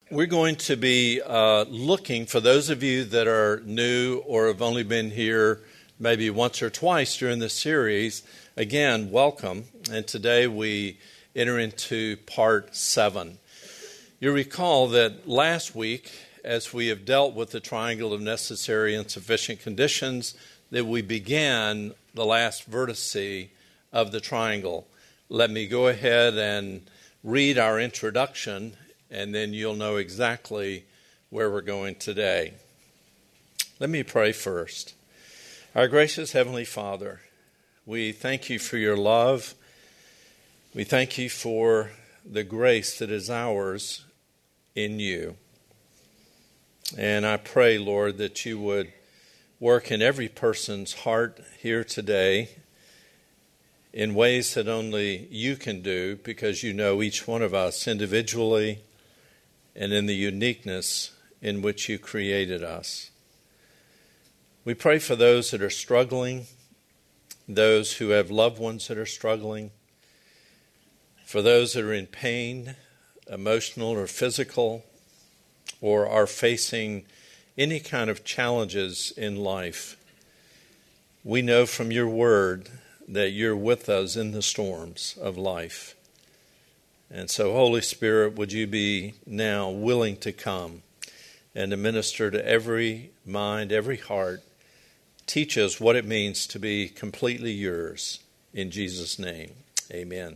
We're going to be looking, for those of you that are new or have only been here maybe once or twice during this series, again, welcome. And today we enter into part 7. You recall that last week, as we have dealt with the triangle of necessary and sufficient conditions, that we began the last vertice of the triangle. Let me go ahead and read our introduction, and then you'll know exactly where we're going today. Let me pray first. Our gracious Heavenly Father, we thank you for your love. We thank you for the grace that is ours in you. And I pray, Lord, that you would work in every person's heart here today in ways that only you can do, because you know each one of us individually and in the uniqueness in which you created us. We pray for those that are struggling, those who have loved ones that are struggling, for those that are in pain, emotional or physical, or are facing any kind of challenges in life. We know from your word that you're with us in the storms of life. And so, Holy Spirit, would you be now willing to come and to minister to every mind, every heart. Teach us what it means to be completely yours. In Jesus' name, amen.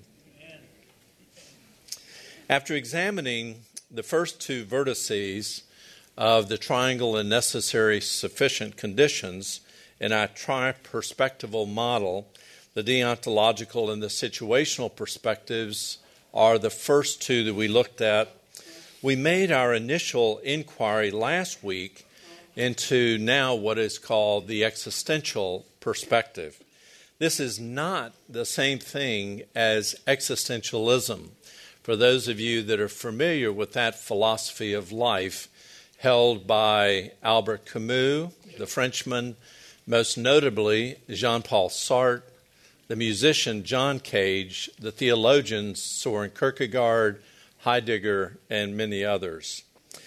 After examining the first two vertices of the triangle and necessary sufficient conditions in our tri-perspectival model, the deontological and the situational perspectives are the first two that we looked at. We made our initial inquiry last week into now what is called the existential perspective. This is not the same thing as existentialism. For those of you that are familiar with that philosophy of life held by Albert Camus, the Frenchman, most notably Jean-Paul Sartre, the musician John Cage, the theologians Soren Kierkegaard, Heidegger, and many others.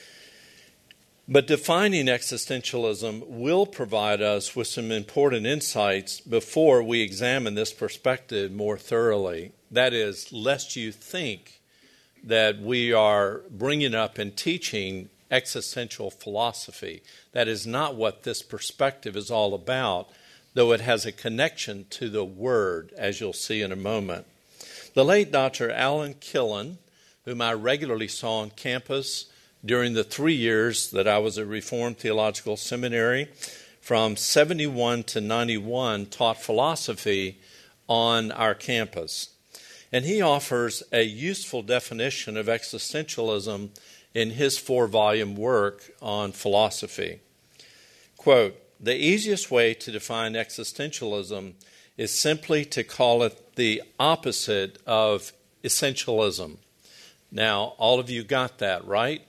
But defining existentialism will provide us with some important insights before we examine this perspective more thoroughly. That is, lest you think that we are bringing up and teaching existential philosophy. That is not what this perspective is all about, though it has a connection to the Word, as you'll see in a moment. The late Dr. Alan Killen, whom I regularly saw on campus during the 3 years that I was at Reformed Theological Seminary, from 71 to 91, taught philosophy on our campus. And he offers a useful definition of existentialism in his 4-volume work on philosophy. Quote, "The easiest way to define existentialism is simply to call it the opposite of essentialism." Now, all of you got that, right?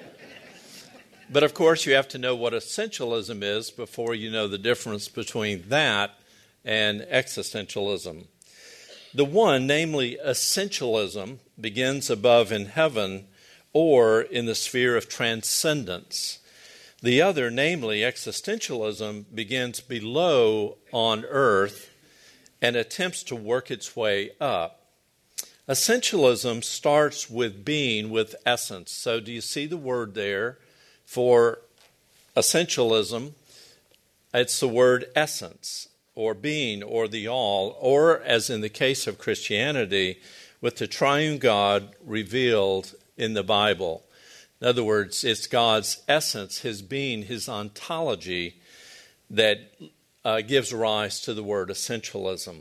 But of course, you have to know what essentialism is before you know the difference between that and existentialism. The one, namely essentialism, begins above in heaven or in the sphere of transcendence. The other, namely existentialism, begins below on earth and attempts to work its way up. Essentialism starts with being, with essence. So do you see the word there for essentialism? It's the word essence, or being, or the all, or as in the case of Christianity, with the triune God revealed in the Bible. In other words, it's God's essence, his being, his ontology that gives rise to the word essentialism.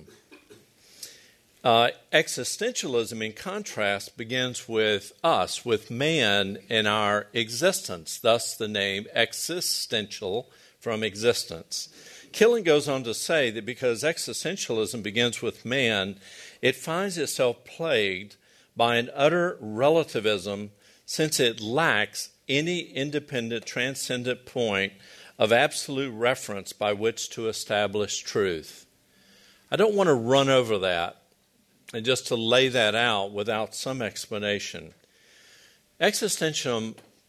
Existentialism, in contrast, begins with us, with man in our existence, thus the name existential from existence. Killen goes on to say that because existentialism begins with man, it finds itself plagued by an utter relativism, since it lacks any independent, transcendent point of absolute reference by which to establish truth. I don't want to run over that and just to lay that out without some explanation. Existentialism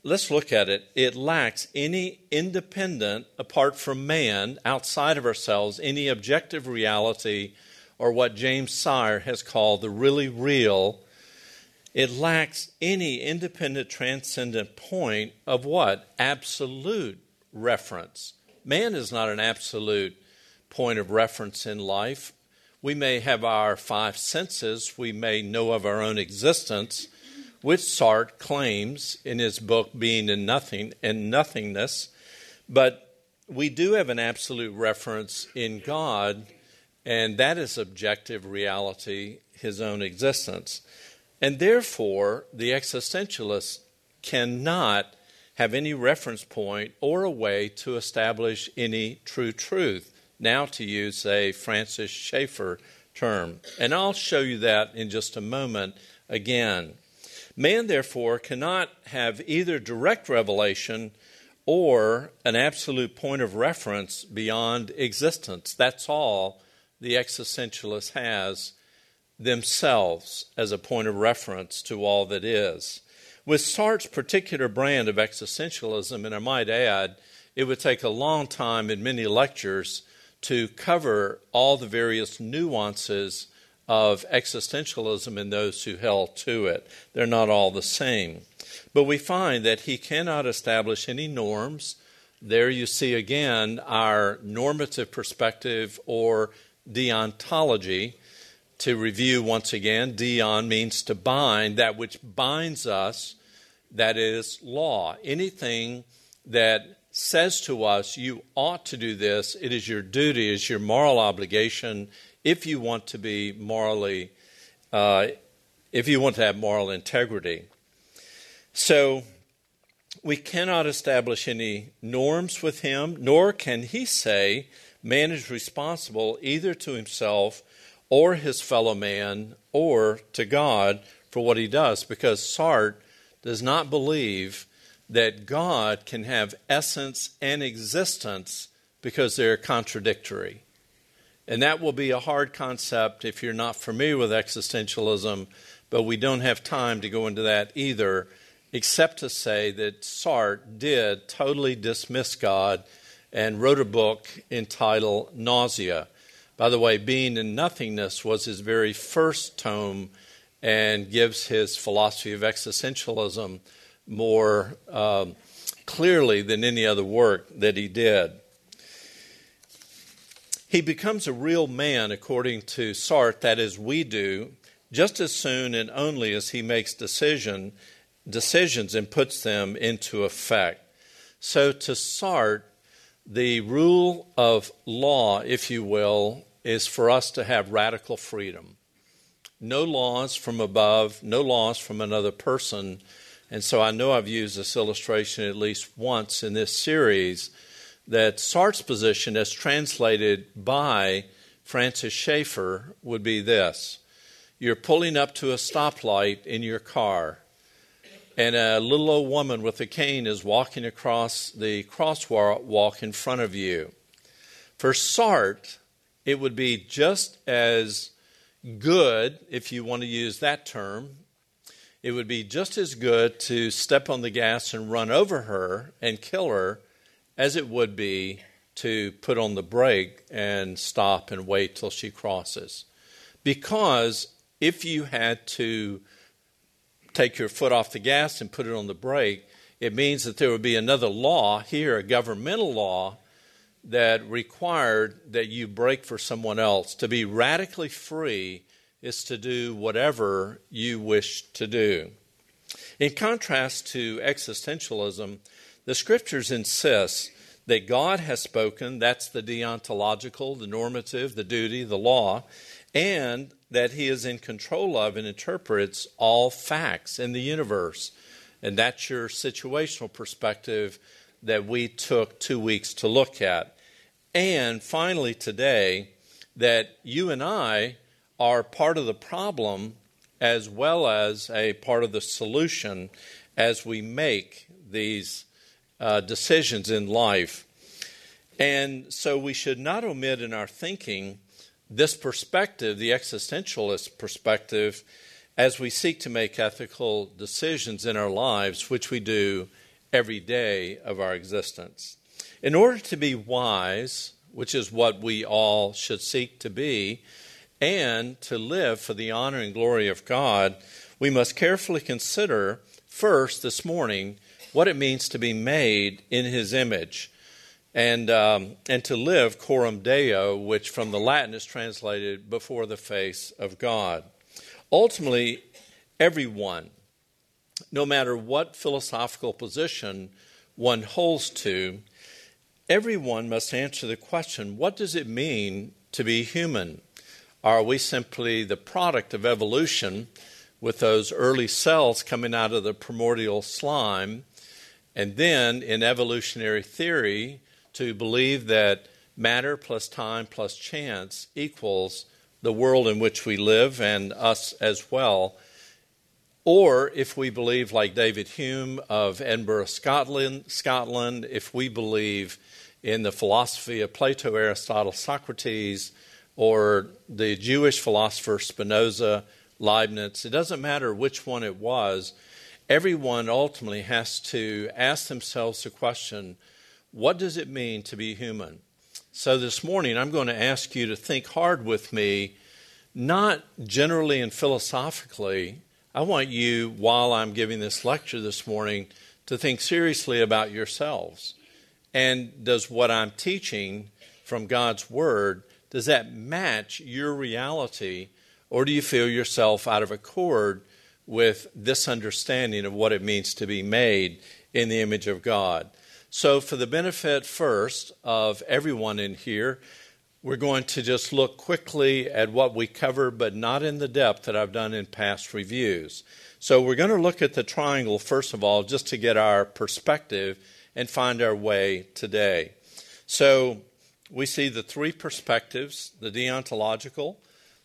let's look at it. It lacks any independent, apart from man, outside of ourselves, any objective reality, or what James Sire has called the really real. It lacks any independent, transcendent point of what? Absolute reference. Man is not an absolute point of reference in life. We may have our five senses. We may know of our own existence, which Sartre claims in his book Being and Nothing and Nothingness. But we do have an absolute reference in God, and that is objective reality, his own existence. And therefore, the existentialist cannot have any reference point or a way to establish any true truth. Now to use a Francis Schaeffer term. And I'll show you that in just a moment again. Man, therefore, cannot have either direct revelation or an absolute point of reference beyond existence. That's all the existentialist has themselves as a point of reference to all that is. With Sartre's particular brand of existentialism, and I might add, it would take a long time and many lectures to cover all the various nuances of existentialism and those who held to it. They're not all the same. But we find that he cannot establish any norms. There you see again our normative perspective or deontology. To review once again, deon means to bind, that which binds us, that is law. Anything that says to us, you ought to do this, it is your duty, it is your moral obligation, if you want to be morally, if you want to have moral integrity. So we cannot establish any norms with him, nor can he say man is responsible either to himself or his fellow man or to God for what he does, because Sartre does not believe that God can have essence and existence because they're contradictory. And that will be a hard concept if you're not familiar with existentialism, but we don't have time to go into that either, except to say that Sartre did totally dismiss God and wrote a book entitled Nausea. By the way, Being and Nothingness was his very first tome and gives his philosophy of existentialism more clearly than any other work that he did. He becomes a real man, according to Sartre, that is, we do, just as soon and only as he makes decisions and puts them into effect. So to Sartre, the rule of law, if you will, is for us to have radical freedom. No laws from above, no laws from another person. And so I know I've used this illustration at least once in this series, that Sartre's position as translated by Francis Schaeffer would be this. You're pulling up to a stoplight in your car, and a little old woman with a cane is walking across the crosswalk in front of you. For Sartre, it would be just as good, if you want to use that term, it would be just as good to step on the gas and run over her and kill her as it would be to put on the brake and stop and wait till she crosses. Because if you had to take your foot off the gas and put it on the brake, it means that there would be another law here, a governmental law, that required that you brake for someone else. To be radically free is to do whatever you wish to do. In contrast to existentialism, the Scriptures insist that God has spoken, that's the deontological, the normative, the duty, the law, and that he is in control of and interprets all facts in the universe. And that's your situational perspective that we took 2 weeks to look at. And finally today, that you and I are part of the problem as well as a part of the solution as we make these decisions in life. And so we should not omit in our thinking this perspective, the existentialist perspective, as we seek to make ethical decisions in our lives, which we do every day of our existence. In order to be wise, which is what we all should seek to be, and to live for the honor and glory of God, we must carefully consider first this morning what it means to be made in His image, and to live coram Deo, which from the Latin is translated before the face of God. Ultimately, everyone, no matter what philosophical position one holds to, everyone must answer the question, what does it mean to be human? Are we simply the product of evolution with those early cells coming out of the primordial slime, and then in evolutionary theory to believe that matter plus time plus chance equals the world in which we live and us as well? Or if we believe, like David Hume of Edinburgh, Scotland, if we believe in the philosophy of Plato, Aristotle, Socrates, or the Jewish philosopher Spinoza, Leibniz, it doesn't matter which one it was, everyone ultimately has to ask themselves the question, what does it mean to be human? So this morning I'm going to ask you to think hard with me, not generally and philosophically. I want you, while I'm giving this lecture this morning, to think seriously about yourselves. And does what I'm teaching from God's Word, does that match your reality, or do you feel yourself out of accord with this understanding of what it means to be made in the image of God? So for the benefit first of everyone in here, we're going to just look quickly at what we covered, but not in the depth that I've done in past reviews. So we're going to look at the triangle, first of all, just to get our perspective and find our way today. So we see the three perspectives, the deontological,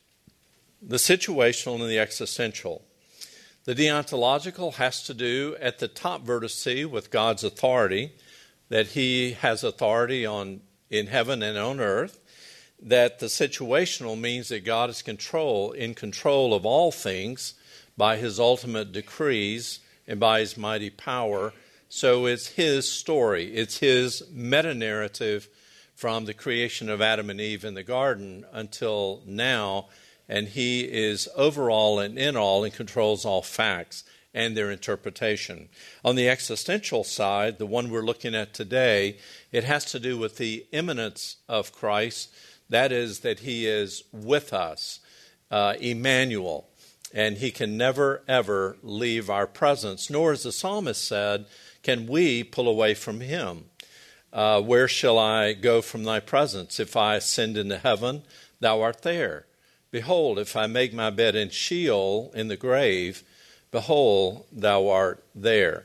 the situational, and the existential. The deontological has to do at the top vertice with God's authority, that He has authority in heaven and on earth, that the situational means that God is in control of all things by His ultimate decrees and by His mighty power. So it's His story, it's His meta-narrative from the creation of Adam and Eve in the garden until now, and He is over all and in all and controls all facts and their interpretation. On the existential side, the one we're looking at today, it has to do with the immanence of Christ. That is, that He is with us, Emmanuel, and He can never, ever leave our presence, nor, as the psalmist said, can we pull away from Him. Where shall I go from Thy presence? If I ascend into heaven, Thou art there. Behold, if I make my bed in Sheol, in the grave, behold, Thou art there.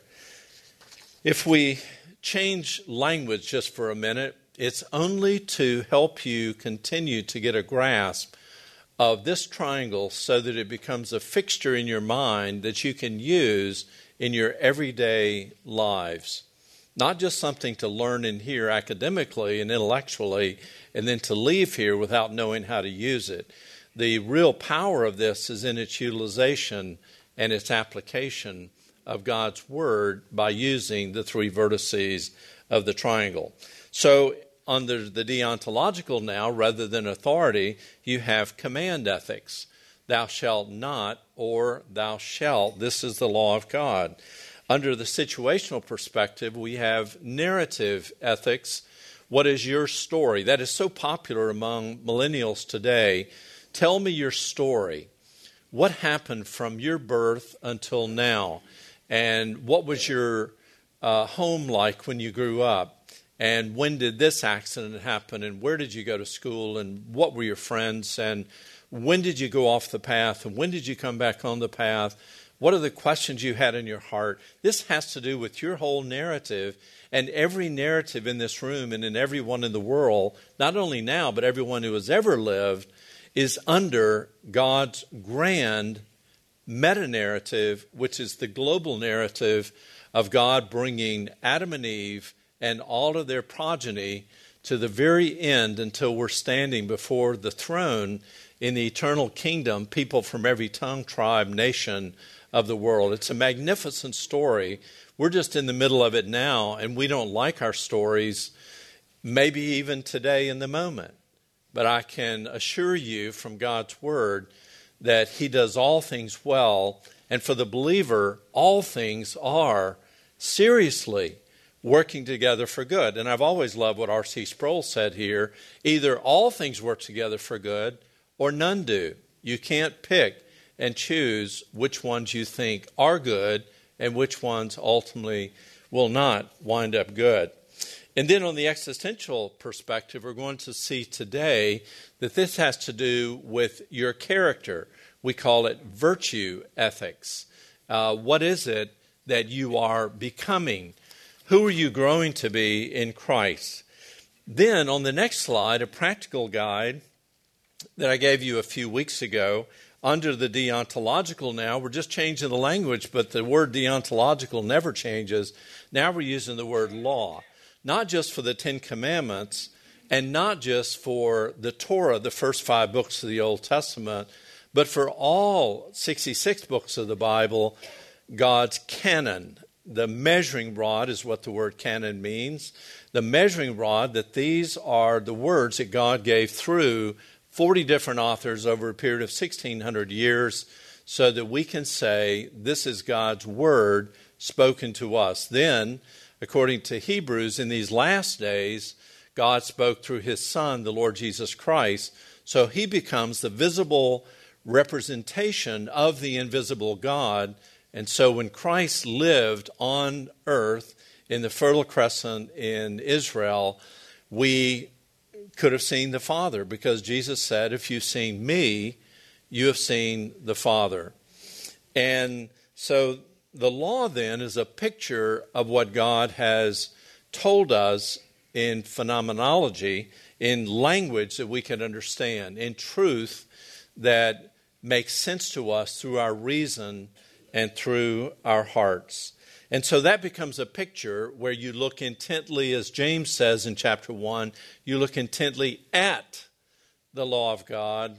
If we change language just for a minute, it's only to help you continue to get a grasp of this triangle so that it becomes a fixture in your mind that you can use in your everyday lives. Not just something to learn and hear academically and intellectually and then to leave here without knowing how to use it. The real power of this is in its utilization and its application of God's Word by using the three vertices of the triangle. So under the deontological now, rather than authority, you have command ethics. Thou shalt not, or thou shalt. This is the law of God. Under the situational perspective, we have narrative ethics. What is your story? That is so popular among millennials today. Tell me your story. What happened from your birth until now? And what was your home like when you grew up? And when did this accident happen? And where did you go to school? And what were your friends? And when did you go off the path? And when did you come back on the path? What are the questions you had in your heart? This has to do with your whole narrative, and every narrative in this room and in everyone in the world, not only now, but everyone who has ever lived, is under God's grand meta-narrative, which is the global narrative of God bringing Adam and Eve and all of their progeny to the very end until we're standing before the throne in the eternal kingdom, people from every tongue, tribe, nation of the world. It's a magnificent story. We're just in the middle of it now, and we don't like our stories, maybe even today in the moment. But I can assure you from God's word that he does all things well. And for the believer, all things are seriously working together for good. And I've always loved what R.C. Sproul said here. Either all things work together for good or none do. You can't pick and choose which ones you think are good and which ones ultimately will not wind up good. And then on the existential perspective, we're going to see today that this has to do with your character. We call it virtue ethics. What is it that you are becoming? Who are you growing to be in Christ? Then on the next slide, a practical guide that I gave you a few weeks ago under the deontological now. We're just changing the language, but the word deontological never changes. Now we're using the word law. Not just for the Ten Commandments, and not just for the Torah, the first 5 books of the Old Testament, but for all 66 books of the Bible, God's canon. The measuring rod is what the word canon means. The measuring rod, that these are the words that God gave through 40 different authors over a period of 1,600 years, so that we can say this is God's word spoken to us. Then, according to Hebrews, in these last days, God spoke through his Son, the Lord Jesus Christ, so he becomes the visible representation of the invisible God. And so when Christ lived on earth in the Fertile Crescent in Israel, we could have seen the Father, because Jesus said, if you've seen me, you have seen the Father. And so the law then is a picture of what God has told us in phenomenology, in language that we can understand, in truth that makes sense to us through our reason and through our hearts. And so that becomes a picture where you look intently, as James says in chapter 1, you look intently at the law of God,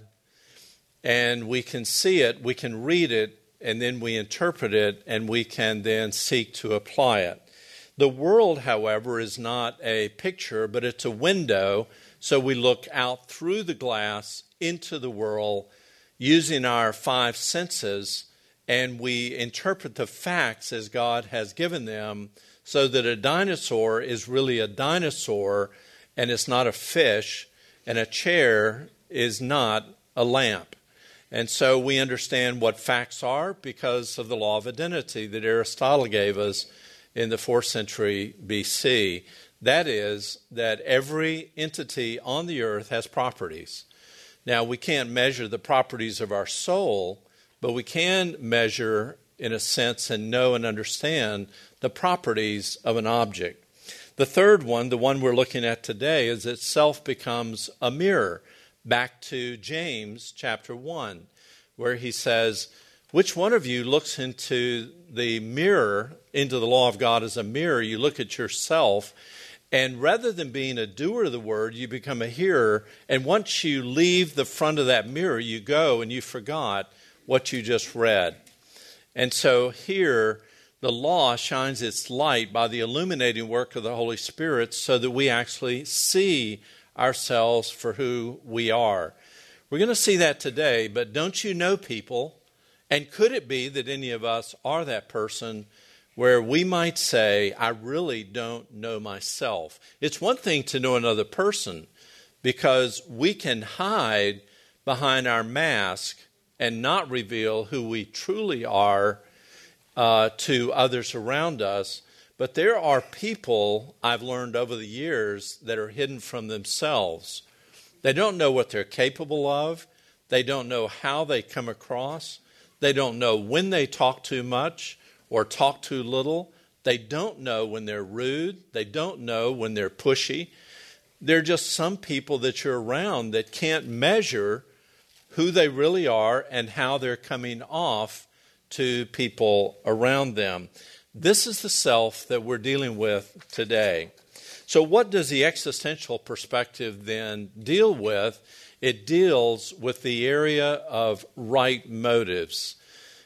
and we can see it, we can read it, and then we interpret it, and we can then seek to apply it. The world, however, is not a picture, but it's a window, so we look out through the glass into the world using our 5 senses, and we interpret the facts as God has given them, so that a dinosaur is really a dinosaur, and it's not a fish, and a chair is not a lamp. And so we understand what facts are because of the law of identity that Aristotle gave us in the 4th century BC. That is, that every entity on the earth has properties. Now, we can't measure the properties of our soul, but we can measure, in a sense, and know and understand the properties of an object. The third one, the one we're looking at today, is that self becomes a mirror. Back to James chapter 1, where he says, which one of you looks into the mirror, into the law of God as a mirror? You look at yourself, and rather than being a doer of the word, you become a hearer. And once you leave the front of that mirror, you go and you forgot what you just read. And so here, the law shines its light by the illuminating work of the Holy Spirit, so that we actually see ourselves for who we are. We're going to see that today, but don't you know people, and could it be that any of us are that person where we might say, I really don't know myself? It's one thing to know another person, because we can hide behind our mask and not reveal who we truly are to others around us. But there are people, I've learned over the years, that are hidden from themselves. They don't know what they're capable of. They don't know how they come across. They don't know when they talk too much or talk too little. They don't know when they're rude. They don't know when they're pushy. There are just some people that you're around that can't measure who they really are and how they're coming off to people around them. This is the self that we're dealing with today. So what does the existential perspective then deal with? It deals with the area of right motives.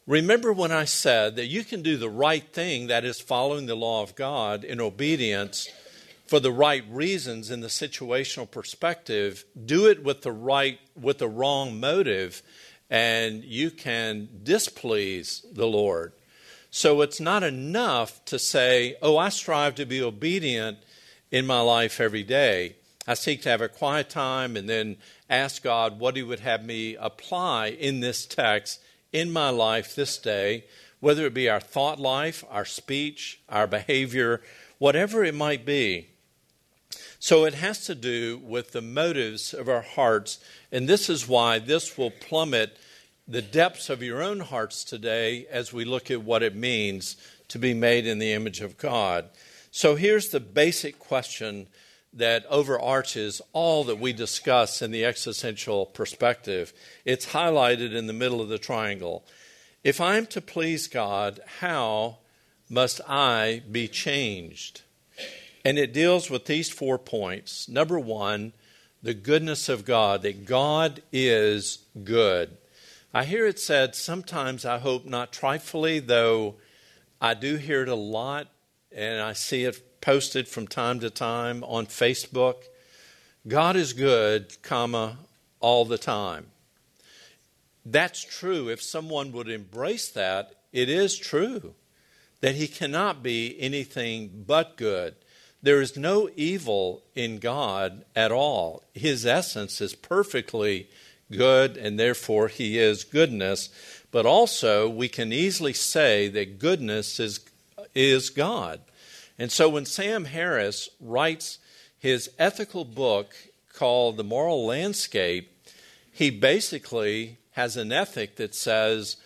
Remember when I said that you can do the right thing, that is following the law of God in obedience for the right reasons in the situational perspective, do it with the wrong motive, and you can displease the Lord. So it's not enough to say, oh, I strive to be obedient in my life every day. I seek to have a quiet time and then ask God what he would have me apply in this text in my life this day, whether it be our thought life, our speech, our behavior, whatever it might be. So it has to do with the motives of our hearts, and this is why this will plummet the depths of your own hearts today as we look at what it means to be made in the image of God. So here's the basic question that overarches all that we discuss in the existential perspective. It's highlighted in the middle of the triangle. If I'm to please God, how must I be changed? And it deals with these 4 points. Number one, the goodness of God, that God is good. I hear it said sometimes, I hope not trifling, though I do hear it a lot, and I see it posted from time to time on Facebook. God is good, all the time. That's true. If someone would embrace that, it is true that he cannot be anything but good. There is no evil in God at all. His essence is perfectly good, and therefore he is goodness. But also, we can easily say that goodness is God. And so when Sam Harris writes his ethical book called The Moral Landscape, he basically has an ethic that says,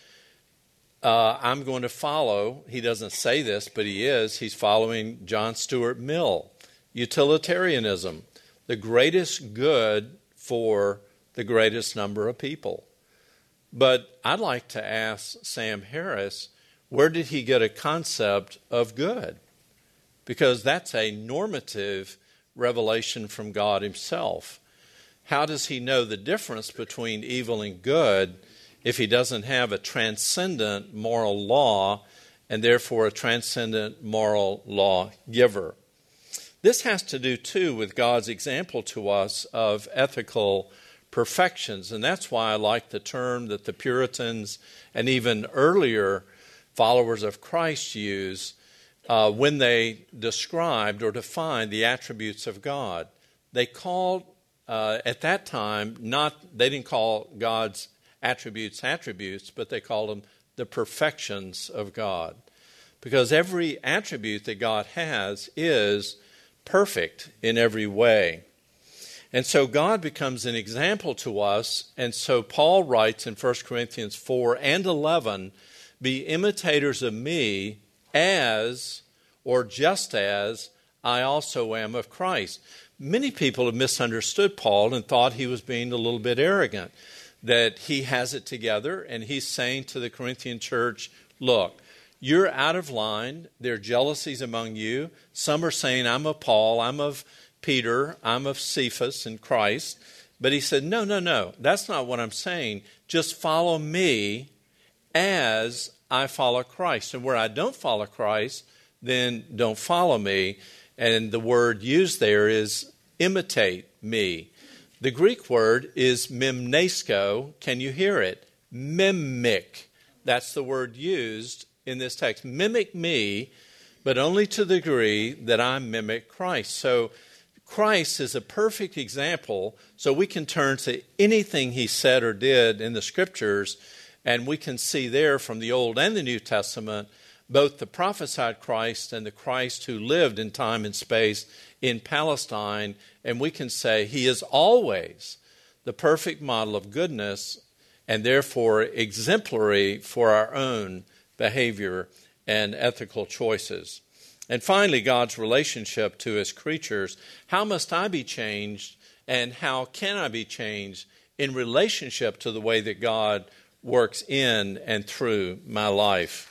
I'm going to follow, he doesn't say this, but he's following John Stuart Mill, utilitarianism, the greatest good for the greatest number of people. But I'd like to ask Sam Harris, where did he get a concept of good? Because that's a normative revelation from God himself. How does he know the difference between evil and good if he doesn't have a transcendent moral law and therefore a transcendent moral law giver? This has to do, too, with God's example to us of ethical perfections. And that's why I like the term that the Puritans and even earlier followers of Christ use when they described or defined the attributes of God. They called, at that time, they didn't call God's attributes, but they called them the perfections of God. Because every attribute that God has is perfect in every way. And so God becomes an example to us, and so Paul writes in 1 Corinthians 4 and 11, be imitators of me as, or just as, I also am of Christ. Many people have misunderstood Paul and thought he was being a little bit arrogant, that he has it together, and he's saying to the Corinthian church, look, you're out of line. There are jealousies among you. Some are saying, I'm of Paul, I'm of Peter, I'm of Cephas and Christ. But he said, no, that's not what I'm saying. Just follow me as I follow Christ. And where I don't follow Christ, then don't follow me. And the word used there is imitate me. The Greek word is mimnesko. Can you hear it? Mimic. That's the word used in this text. Mimic me, but only to the degree that I mimic Christ. So Christ is a perfect example, so we can turn to anything he said or did in the Scriptures, and we can see there from the Old and the New Testament both the prophesied Christ and the Christ who lived in time and space in Palestine, and we can say he is always the perfect model of goodness and therefore exemplary for our own behavior and ethical choices. And finally, God's relationship to his creatures. How must I be changed, and how can I be changed in relationship to the way that God works in and through my life?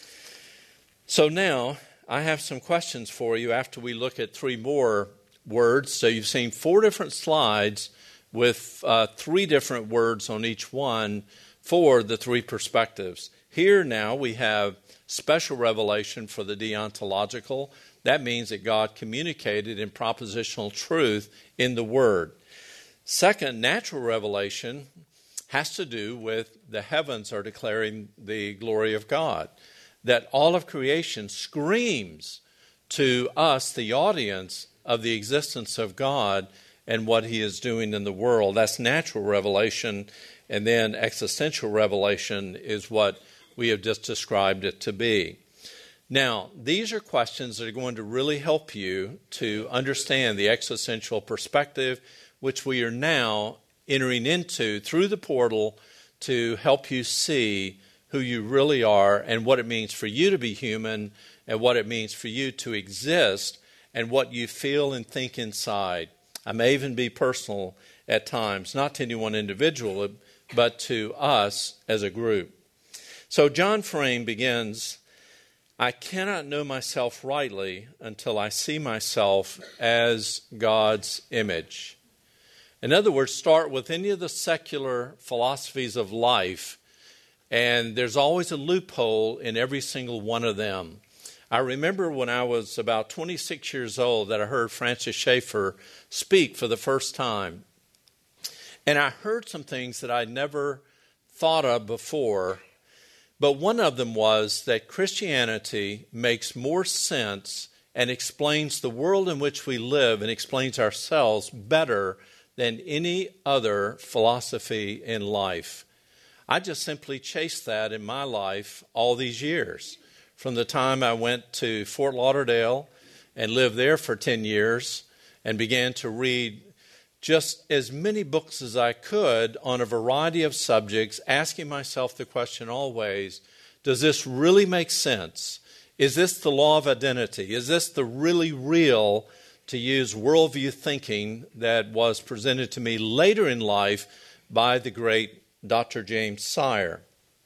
So now, I have some questions for you after we look at 3 more words. So you've seen 4 different slides with 3 different words on each one for the 3 perspectives. Here now we have special revelation for the deontological. That means that God communicated in propositional truth in the Word. Second, natural revelation has to do with the heavens are declaring the glory of God. That all of creation screams to us, the audience, of the existence of God and what He is doing in the world. That's natural revelation. And then existential revelation is what we have just described it to be. Now, these are questions that are going to really help you to understand the existential perspective, which we are now entering into through the portal to help you see who you really are and what it means for you to be human and what it means for you to exist and what you feel and think inside. I may even be personal at times, not to any one individual, but to us as a group. So John Frame begins, I cannot know myself rightly until I see myself as God's image. In other words, start with any of the secular philosophies of life, and there's always a loophole in every single one of them. I remember when I was about 26 years old that I heard Francis Schaeffer speak for the first time. And I heard some things that I'd never thought of before. But one of them was that Christianity makes more sense and explains the world in which we live and explains ourselves better than any other philosophy in life. I just simply chased that in my life all these years. From the time I went to Fort Lauderdale and lived there for 10 years and began to read just as many books as I could on a variety of subjects, asking myself the question always, does this really make sense? Is this the law of identity? Is this the really real, to use worldview thinking that was presented to me later in life by the great Dr. James Sire?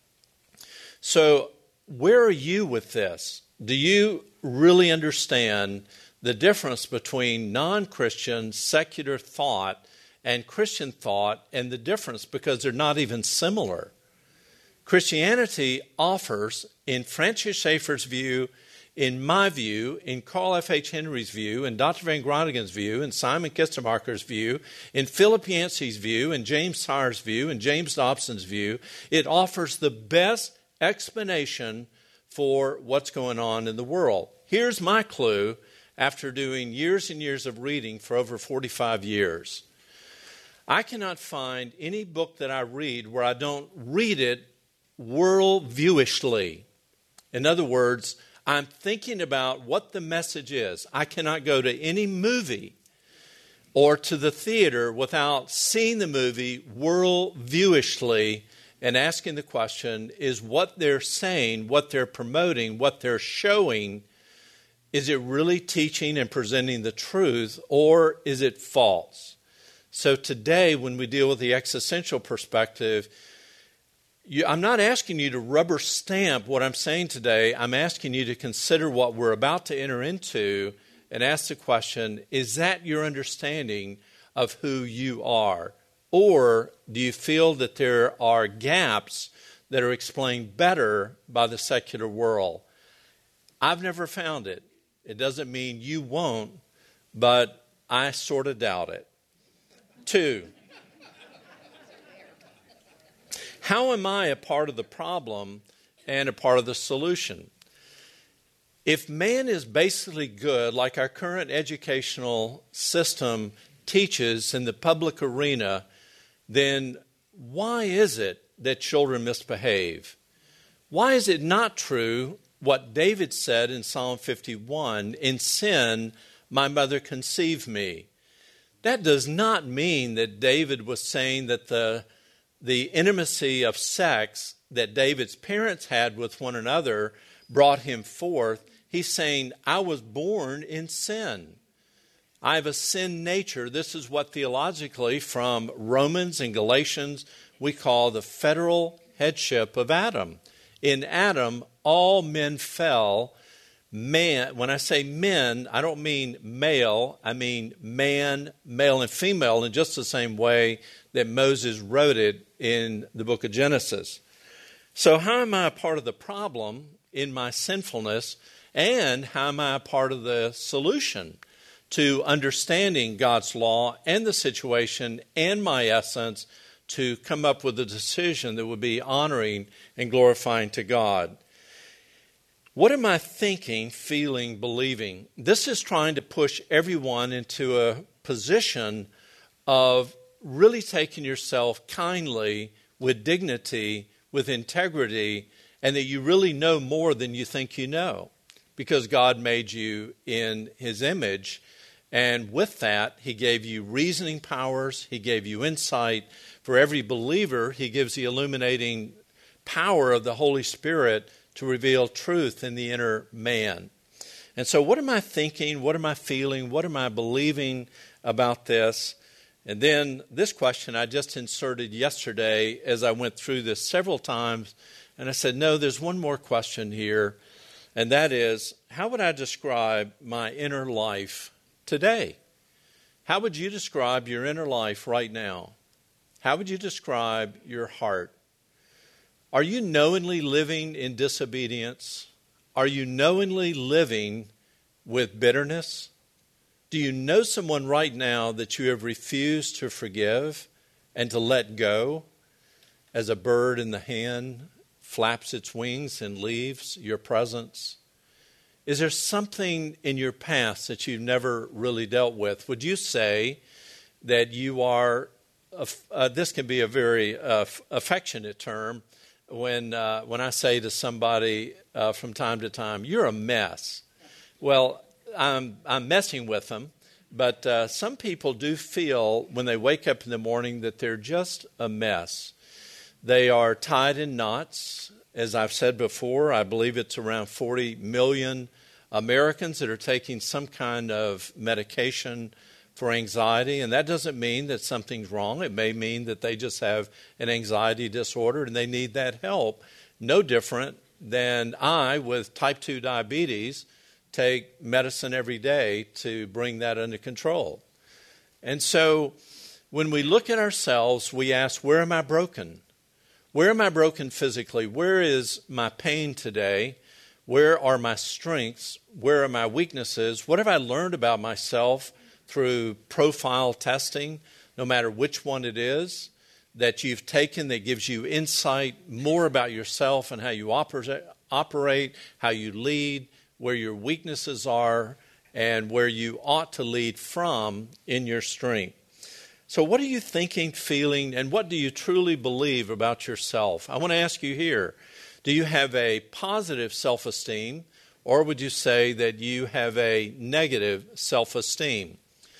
So, where are you with this? Do you really understand the difference between non-Christian secular thought and Christian thought, and the difference because they're not even similar? Christianity offers, in Francis Schaeffer's view, in my view, in Carl F. H. Henry's view, in Dr. Van Groningen's view, in Simon Kistemaker's view, in Philip Yancey's view, in James Sire's view, in James Dobson's view, it offers the best explanation for what's going on in the world. Here's my clue after doing years and years of reading for over 45 years. I cannot find any book that I read where I don't read it worldviewishly. In other words, I'm thinking about what the message is. I cannot go to any movie or to the theater without seeing the movie worldviewishly and asking the question, is what they're saying, what they're promoting, what they're showing, is it really teaching and presenting the truth, or is it false? So today, when we deal with the existential perspective, I'm not asking you to rubber stamp what I'm saying today. I'm asking you to consider what we're about to enter into and ask the question, is that your understanding of who you are? Or do you feel that there are gaps that are explained better by the secular world? I've never found it. It doesn't mean you won't, but I sort of doubt it. 2, how am I a part of the problem and a part of the solution? If man is basically good, like our current educational system teaches in the public arena, then why is it that children misbehave? Why is it not true what David said in Psalm 51, in sin my mother conceived me? That does not mean that David was saying that the intimacy of sex that David's parents had with one another brought him forth. He's saying, I was born in sin. I have a sin nature. This is what theologically from Romans and Galatians we call the federal headship of Adam. In Adam, all men fell. Man, when I say men, I don't mean male. I mean man, male, and female in just the same way that Moses wrote it in the book of Genesis. So how am I a part of the problem in my sinfulness, and how am I a part of the solution to understanding God's law and the situation and my essence to come up with a decision that would be honoring and glorifying to God? What am I thinking, feeling, believing? This is trying to push everyone into a position of really taking yourself kindly, with dignity, with integrity, and that you really know more than you think you know, because God made you in His image. And with that, He gave you reasoning powers. He gave you insight. For every believer, He gives the illuminating power of the Holy Spirit to reveal truth in the inner man. And so what am I thinking? What am I feeling? What am I believing about this? And then this question I just inserted yesterday as I went through this several times. And I said, no, there's one more question here. And that is, how would I describe my inner life today? How would you describe your inner life right now? How would you describe your heart? Are you knowingly living in disobedience? Are you knowingly living with bitterness? Do you know someone right now that you have refused to forgive and to let go, as a bird in the hand flaps its wings and leaves your presence? Is there something in your past that you've never really dealt with? Would you say that you are, this can be a very affectionate term, when I say to somebody from time to time, you're a mess. Well, I'm messing with them, but some people do feel when they wake up in the morning that they're just a mess. They are tied in knots. As I've said before, I believe it's around 40 million Americans that are taking some kind of medication for anxiety, and that doesn't mean that something's wrong. It may mean that they just have an anxiety disorder and they need that help. No different than I, with type 2 diabetes, take medicine every day to bring that under control. And so when we look at ourselves, we ask, where am I broken? Where am I broken physically? Where is my pain today? Where are my strengths? Where are my weaknesses? What have I learned about myself through profile testing, no matter which one it is, that you've taken that gives you insight more about yourself and how you operate, how you lead, where your weaknesses are, and where you ought to lead from in your strength. So what are you thinking, feeling, and what do you truly believe about yourself? I want to ask you here, do you have a positive self-esteem, or would you say that you have a negative self-esteem?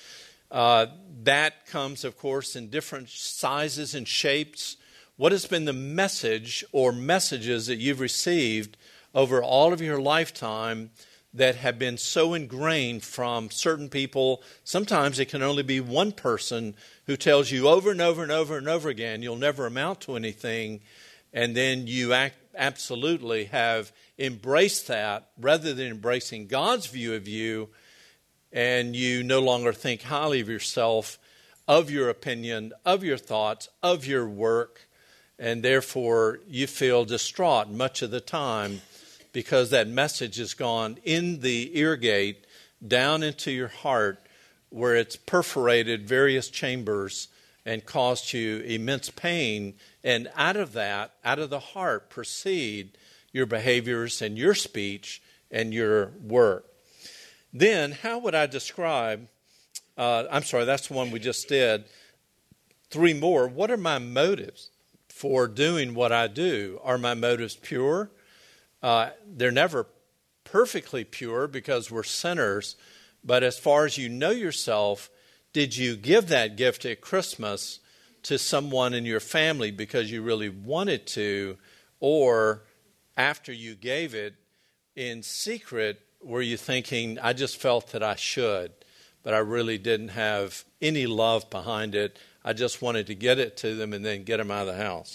That comes, of course, in different sizes and shapes. What has been the message or messages that you've received over all of your lifetime that have been so ingrained from certain people? Sometimes it can only be one person who tells you over and over and over and over again, you'll never amount to anything, and then you absolutely have embraced that rather than embracing God's view of you, and you no longer think highly of yourself, of your opinion, of your thoughts, of your work, and therefore you feel distraught much of the time because that message has gone in the ear gate down into your heart, where it's perforated various chambers and caused you immense pain. And out of that, out of the heart, proceed your behaviors and your speech and your work. Then, how would I describe, that's the one we just did. 3 more. What are my motives for doing what I do? Are my motives pure? They're never perfectly pure because we're sinners. But as far as you know yourself, did you give that gift at Christmas to someone in your family because you really wanted to, or after you gave it in secret, were you thinking, I just felt that I should, but I really didn't have any love behind it. I just wanted to get it to them and then get them out of the house.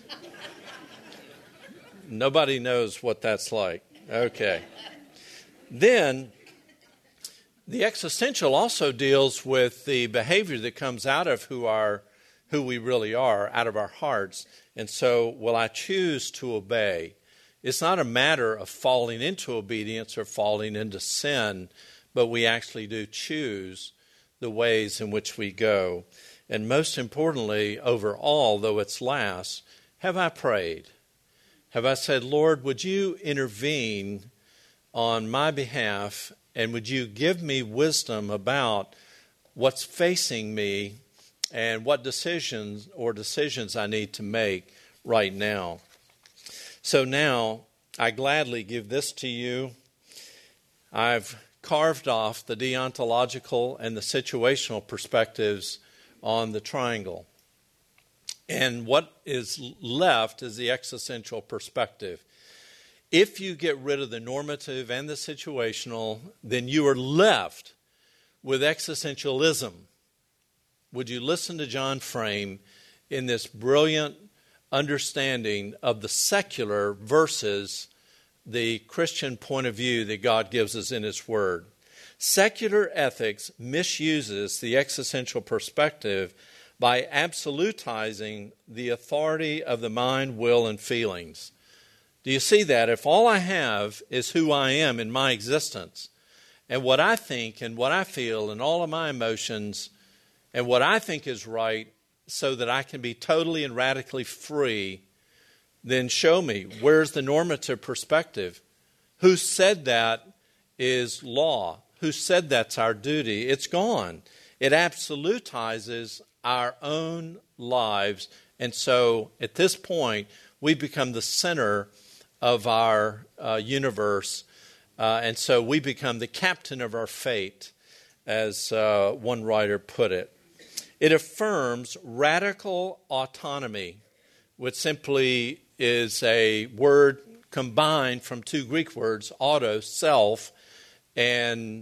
Nobody knows what that's like. Okay. Then the existential also deals with the behavior that comes out of who our who we really are out of our hearts. And so will I choose to obey? It's not a matter of falling into obedience or falling into sin, but we actually do choose the ways in which we go. And most importantly, overall, though it's last, have I prayed? Have I said, Lord, would you intervene on my behalf, and would you give me wisdom about what's facing me and what decisions I need to make right now? So now, I gladly give this to you. I've carved off the deontological and the situational perspectives on the triangle. And what is left is the existential perspective. If you get rid of the normative and the situational, then you are left with existentialism. Would you listen to John Frame in this brilliant understanding of the secular versus the Christian point of view that God gives us in His Word? Secular ethics misuses the existential perspective by absolutizing the authority of the mind, will, and feelings. Do you see that? If all I have is who I am in my existence, and what I think and what I feel and all of my emotions and what I think is right so that I can be totally and radically free, then show me, where's the normative perspective? Who said that is law? Who said that's our duty? It's gone. It absolutizes our own lives. And so at this point, we become the center of our universe. And so we become the captain of our fate, as one writer put it. It affirms radical autonomy, which simply is a word combined from two Greek words, auto, self, and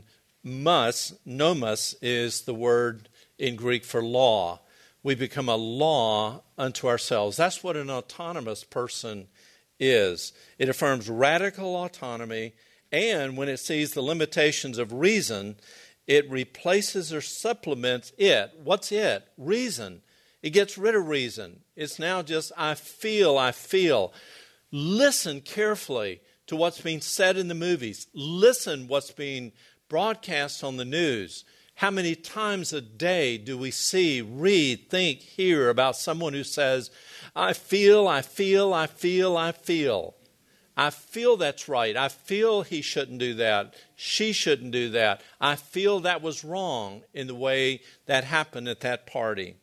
nomos is the word in Greek for law. We become a law unto ourselves. That's what an autonomous person is. It affirms radical autonomy, and when it sees the limitations of reason, it replaces or supplements it. What's it? Reason. It gets rid of reason. It's now just, I feel. Listen carefully to what's being said in the movies. Listen what's being broadcast on the news. How many times a day do we see, read, think, hear about someone who says, I feel. I feel that's right. I feel he shouldn't do that. She shouldn't do that. I feel that was wrong in the way that happened at that party.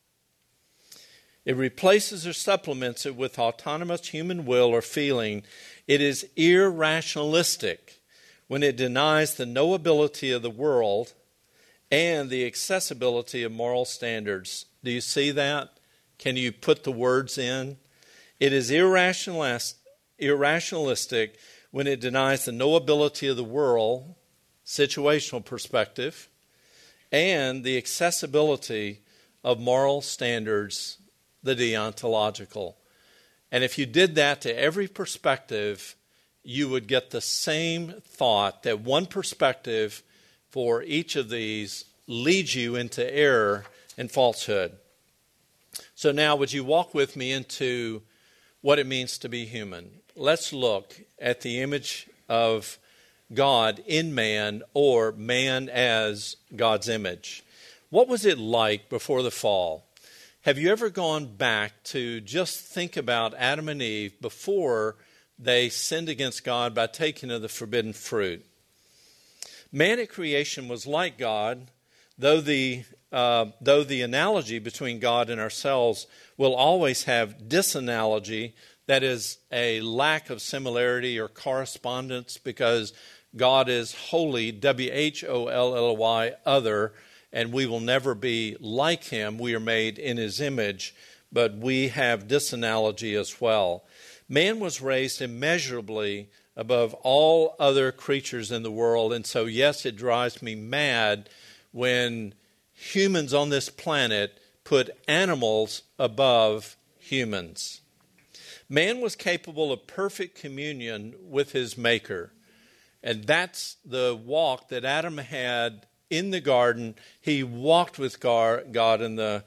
It replaces or supplements it with autonomous human will or feeling. It is irrationalistic when it denies the knowability of the world and the accessibility of moral standards. Do you see that? Can you put the words in? It is irrationalistic when it denies the knowability of the world, situational perspective, and the accessibility of moral standards, the deontological. And if you did that to every perspective, you would get the same thought, that one perspective for each of these leads you into error and falsehood. So now, would you walk with me into what it means to be human? Let's look at the image of God in man, or man as God's image. What was it like before the fall? Have you ever gone back to just think about Adam and Eve before they sinned against God by taking of the forbidden fruit? Man at creation was like God, though the analogy between God and ourselves will always have disanalogy, that is a lack of similarity or correspondence, because God is wholly, W-H-O-L-L-Y, other, and we will never be like Him. We are made in His image, but we have disanalogy as well. Man was raised immeasurably above all other creatures in the world, and so yes, it drives me mad when humans on this planet put animals above humans. Man was capable of perfect communion with his Maker, and that's the walk that Adam had in the garden. He walked with God in the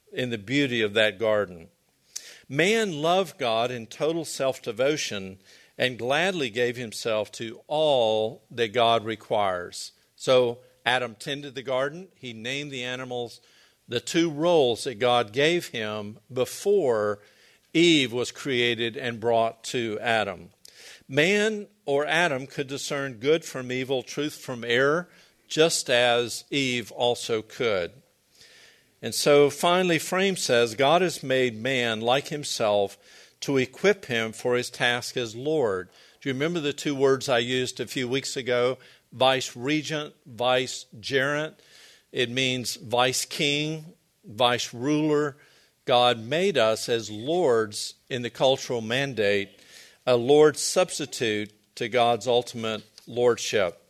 in the beauty of that garden. Man loved God in total self-devotion and gladly gave himself to all that God requires. So Adam tended the garden. He named the animals, the two roles that God gave him before Eve was created and brought to Adam. Man, or Adam, could discern good from evil, truth from error, just as Eve also could. And so finally, Frame says, God has made man like himself to equip him for his task as Lord. Do you remember the two words I used a few weeks ago? Vice-regent, vice-gerent. It means vice-king, vice-ruler. God made us as lords in the cultural mandate, a Lord substitute to God's ultimate lordship.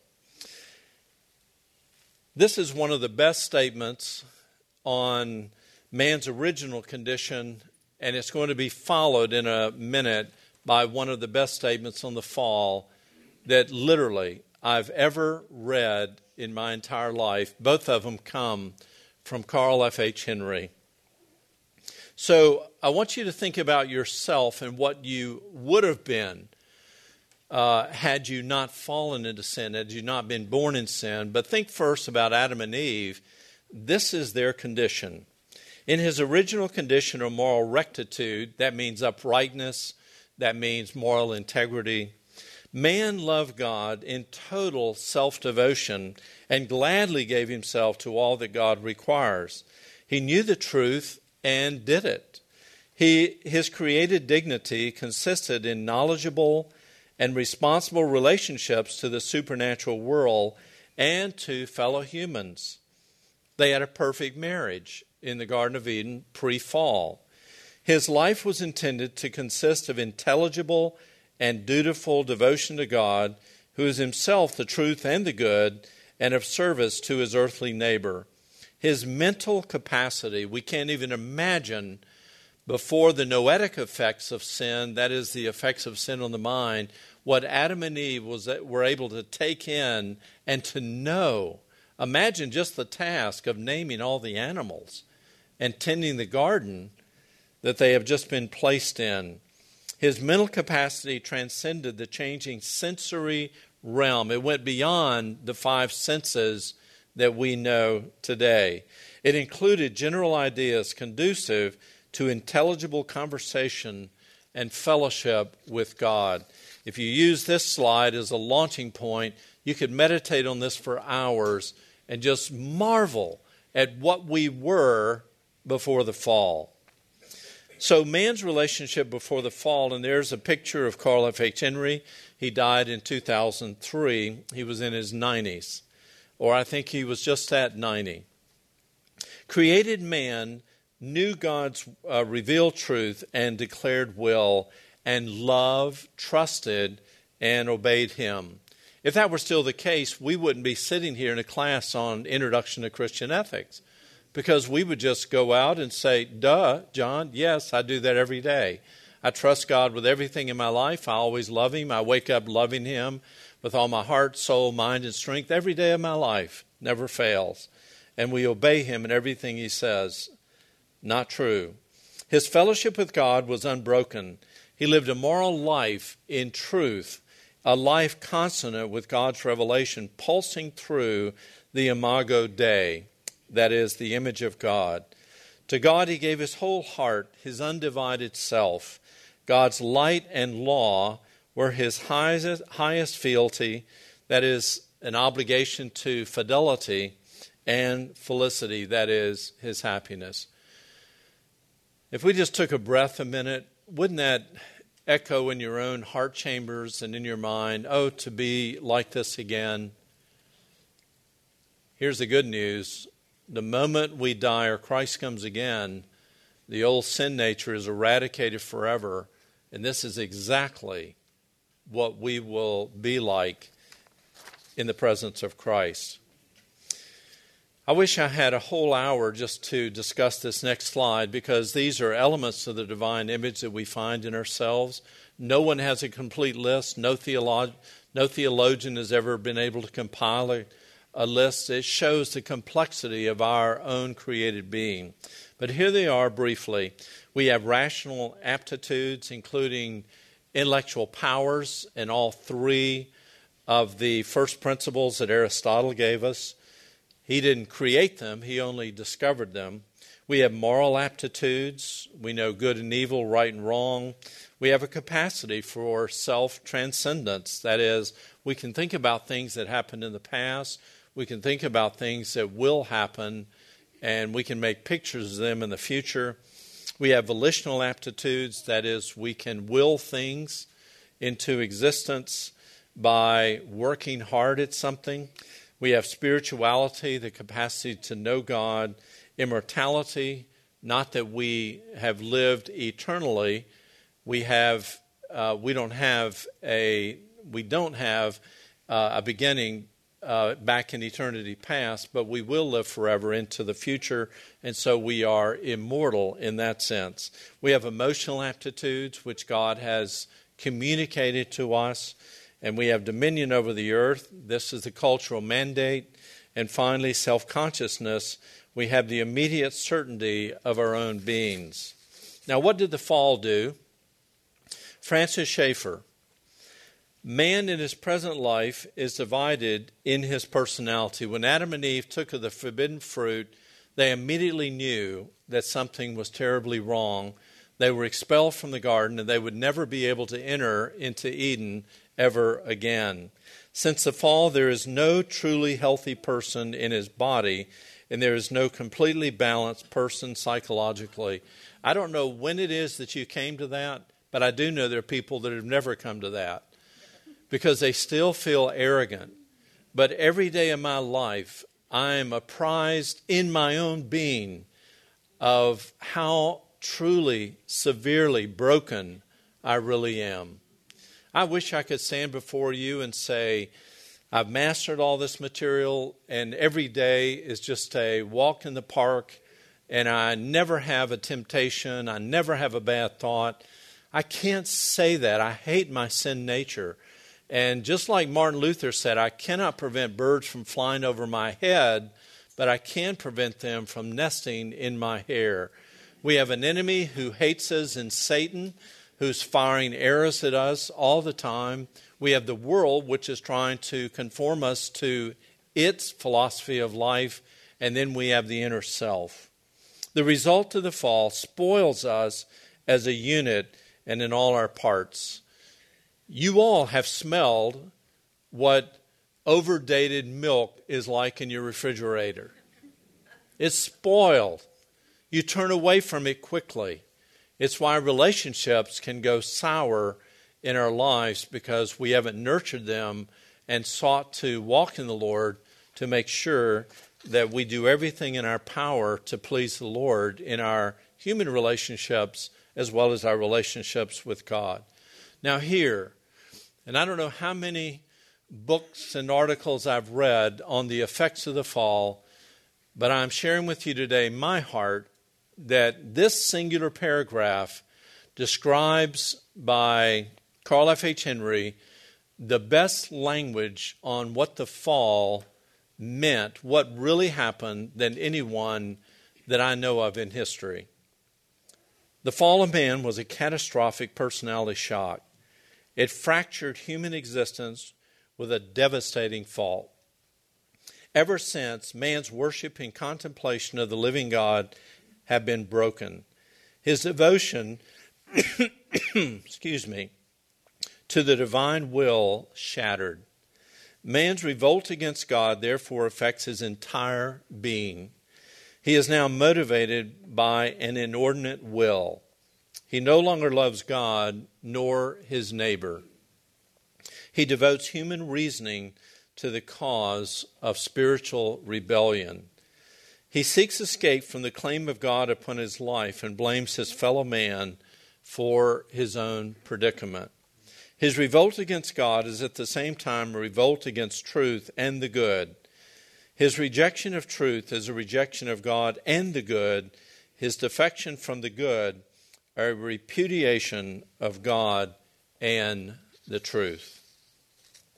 This is one of the best statements on man's original condition, and it's going to be followed in a minute by one of the best statements on the fall that literally I've ever read in my entire life. Both of them come from Carl F.H. Henry. So I want you to think about yourself and what you would have been had you not fallen into sin, had you not been born in sin. But think first about Adam and Eve. This is their condition. In his original condition of moral rectitude, that means uprightness, that means moral integrity, man loved God in total self-devotion and gladly gave himself to all that God requires. He knew the truth and did it. His created dignity consisted in knowledgeable and responsible relationships to the supernatural world and to fellow humans. They had a perfect marriage in the Garden of Eden pre-fall. His life was intended to consist of intelligible and dutiful devotion to God, who is himself the truth and the good, and of service to his earthly neighbor. His mental capacity, we can't even imagine before the noetic effects of sin, that is the effects of sin on the mind, what Adam and Eve were able to take in and to know. Imagine just the task of naming all the animals and tending the garden that they have just been placed in. His mental capacity transcended the changing sensory realm. It went beyond the five senses that we know today. It included general ideas conducive to intelligible conversation and fellowship with God. If you use this slide as a launching point, you could meditate on this for hours and just marvel at what we were before the fall. So man's relationship before the fall, and there's a picture of Carl F.H. Henry. He died in 2003. He was in his 90s, or I think he was just at 90. Created man knew God's revealed truth and declared will, and loved, trusted, and obeyed him. If that were still the case, we wouldn't be sitting here in a class on Introduction to Christian Ethics, because we would just go out and say, duh, John, yes, I do that every day. I trust God with everything in my life. I always love him. I wake up loving him with all my heart, soul, mind, and strength every day of my life. Never fails. And we obey him in everything he says. Not true. His fellowship with God was unbroken. He lived a moral life in truth, a life consonant with God's revelation, pulsing through the imago Dei, that is, the image of God. To God he gave his whole heart, his undivided self. God's light and law were his highest fealty, that is, an obligation to fidelity, and felicity, that is, his happiness. If we just took a breath a minute, wouldn't that echo in your own heart chambers and in your mind, oh, to be like this again? Here's the good news. The moment we die or Christ comes again, the old sin nature is eradicated forever, and this is exactly what we will be like in the presence of Christ. I wish I had a whole hour just to discuss this next slide, because these are elements of the divine image that we find in ourselves. No one has a complete list. No theologian has ever been able to compile a list. It shows the complexity of our own created being. But here they are briefly. We have rational aptitudes, including intellectual powers, and all three of the first principles that Aristotle gave us. He didn't create them, he only discovered them. We have moral aptitudes. We know good and evil, right and wrong. We have a capacity for self-transcendence. That is, we can think about things that happened in the past. We can think about things that will happen, and we can make pictures of them in the future. We have volitional aptitudes. That is, we can will things into existence by working hard at something. We have spirituality, the capacity to know God. Immortality, not that we have lived eternally. We don't have a beginning back in eternity past, but we will live forever into the future, and so we are immortal in that sense. We have emotional aptitudes, which God has communicated to us, and we have dominion over the earth. This is the cultural mandate. And finally, self-consciousness. We have the immediate certainty of our own beings. Now, what did the fall do? Francis Schaeffer. Man in his present life is divided in his personality. When Adam and Eve took of the forbidden fruit, they immediately knew that something was terribly wrong. They were expelled from the garden, and they would never be able to enter into Eden ever again. Since the fall, there is no truly healthy person in his body, and there is no completely balanced person psychologically. I don't know when it is that you came to that, but I do know there are people that have never come to that because they still feel arrogant. But every day of my life, I am apprised in my own being of how truly, severely broken I really am. I wish I could stand before you and say, I've mastered all this material, and every day is just a walk in the park, and I never have a temptation, I never have a bad thought. I can't say that. I hate my sin nature. And just like Martin Luther said, I cannot prevent birds from flying over my head, but I can prevent them from nesting in my hair. We have an enemy who hates us in Satan, who's firing arrows at us all the time. We have the world, which is trying to conform us to its philosophy of life, and then we have the inner self. The result of the fall spoils us as a unit and in all our parts. You all have smelled what overdated milk is like in your refrigerator. It's spoiled. You turn away from it quickly. It's why relationships can go sour in our lives because we haven't nurtured them and sought to walk in the Lord to make sure that we do everything in our power to please the Lord in our human relationships as well as our relationships with God. Now here, and I don't know how many books and articles I've read on the effects of the fall, but I'm sharing with you today my heart that this singular paragraph describes by Carl F. H. Henry the best language on what the fall meant, what really happened, than anyone that I know of in history. The fall of man was a catastrophic personality shock. It fractured human existence with a devastating fault. Ever since, man's worship and contemplation of the living God have been broken. His devotion to the divine will shattered. Man's revolt against God therefore affects his entire being. He is now motivated by an inordinate will. He no longer loves God nor his neighbor. He devotes human reasoning to the cause of spiritual rebellion. He seeks escape from the claim of God upon his life and blames his fellow man for his own predicament. His revolt against God is at the same time a revolt against truth and the good. His rejection of truth is a rejection of God and the good. His defection from the good are a repudiation of God and the truth.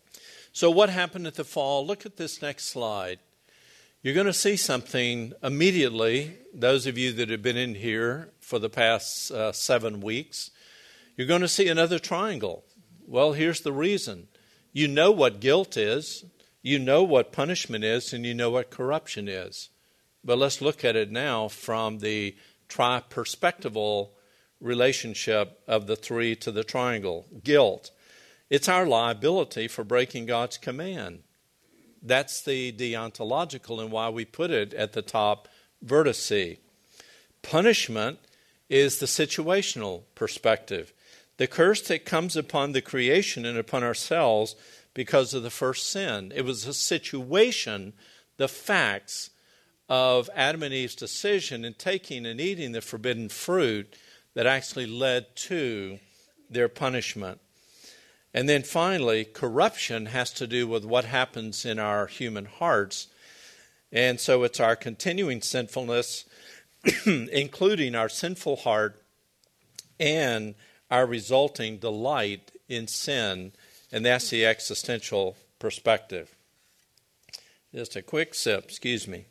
So what happened at the fall? Look at this next slide. You're going to see something immediately. Those of you that have been in here for the past 7 weeks, you're going to see another triangle. Well, here's the reason. You know what guilt is, you know what punishment is, and you know what corruption is. But let's look at it now from the tri-perspectival relationship of the three to the triangle. Guilt. It's our liability for breaking God's command. That's the deontological and why we put it at the top vertice. Punishment is the situational perspective. The curse that comes upon the creation and upon ourselves because of the first sin. It was a situation, the facts of Adam and Eve's decision in taking and eating the forbidden fruit that actually led to their punishment. And then finally, corruption has to do with what happens in our human hearts. And so it's our continuing sinfulness, including our sinful heart and our resulting delight in sin. And that's the existential perspective. Just a quick sip, excuse me.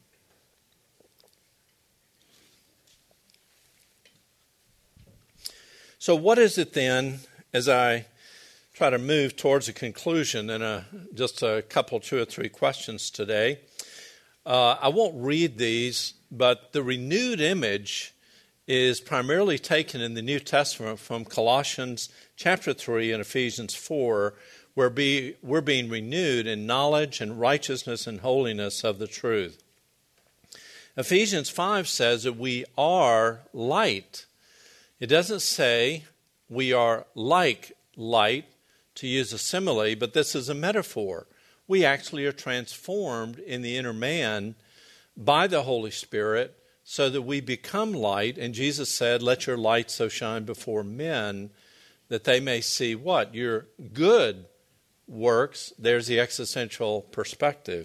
So what is it then, as I try to move towards a conclusion and just a couple, 2 or 3 questions today. I won't read these, but the renewed image is primarily taken in the New Testament from Colossians chapter 3 and Ephesians 4, where we're being renewed in knowledge and righteousness and holiness of the truth. Ephesians 5 says that we are light. It doesn't say we are like light, to use a simile, but this is a metaphor. We actually are transformed in the inner man by the Holy Spirit so that we become light. And Jesus said, let your light so shine before men that they may see what? Your good works. There's the existential perspective.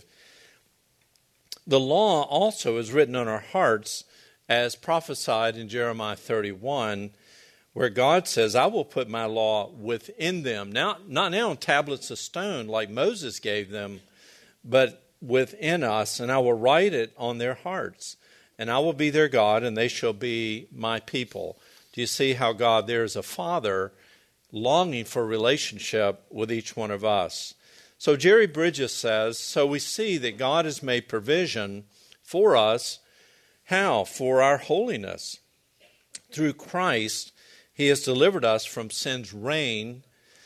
The law also is written on our hearts as prophesied in Jeremiah 31, where God says, I will put my law within them. Now, not now on tablets of stone like Moses gave them, but within us, and I will write it on their hearts. And I will be their God, and they shall be my people. Do you see how God there is a father longing for a relationship with each one of us? So Jerry Bridges says, so we see that God has made provision for us. How? For our holiness. Through Christ, He has delivered us from sin's reign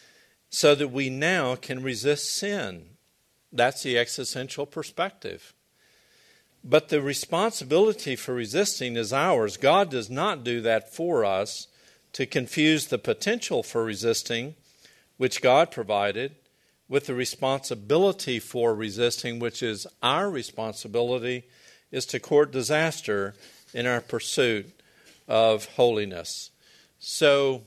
so that we now can resist sin. That's the existential perspective. But the responsibility for resisting is ours. God does not do that for us to confuse the potential for resisting, which God provided, with the responsibility for resisting, which is our responsibility, is to court disaster in our pursuit of holiness. So,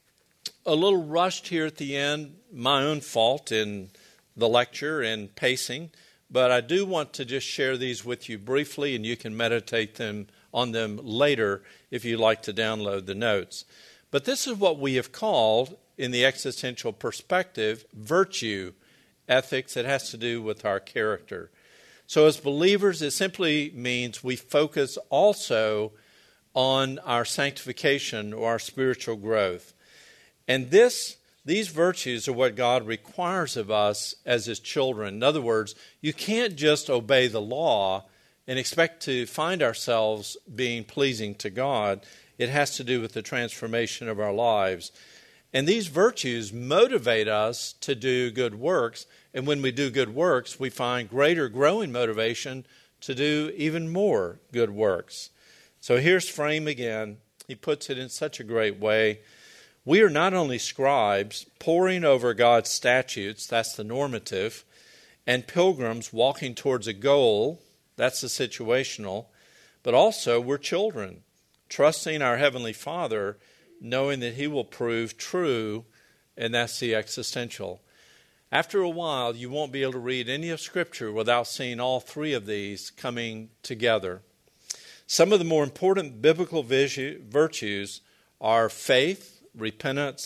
a little rushed here at the end, my own fault in the lecture and pacing, but I do want to just share these with you briefly, and you can meditate on them later if you'd like to download the notes. But this is what we have called, in the existential perspective, virtue ethics. It has to do with our character. So as believers, it simply means we focus also on our sanctification or our spiritual growth. And these virtues are what God requires of us as His children. In other words, you can't just obey the law and expect to find ourselves being pleasing to God. It has to do with the transformation of our lives. And these virtues motivate us to do good works. And when we do good works, we find greater growing motivation to do even more good works. So here's Frame again. He puts it in such a great way. We are not only scribes poring over God's statutes, that's the normative, and pilgrims walking towards a goal, that's the situational, but also we're children, trusting our Heavenly Father, knowing that He will prove true, and that's the existential. After a while, you won't be able to read any of Scripture without seeing all three of these coming together. Some of the more important biblical virtues are faith, repentance,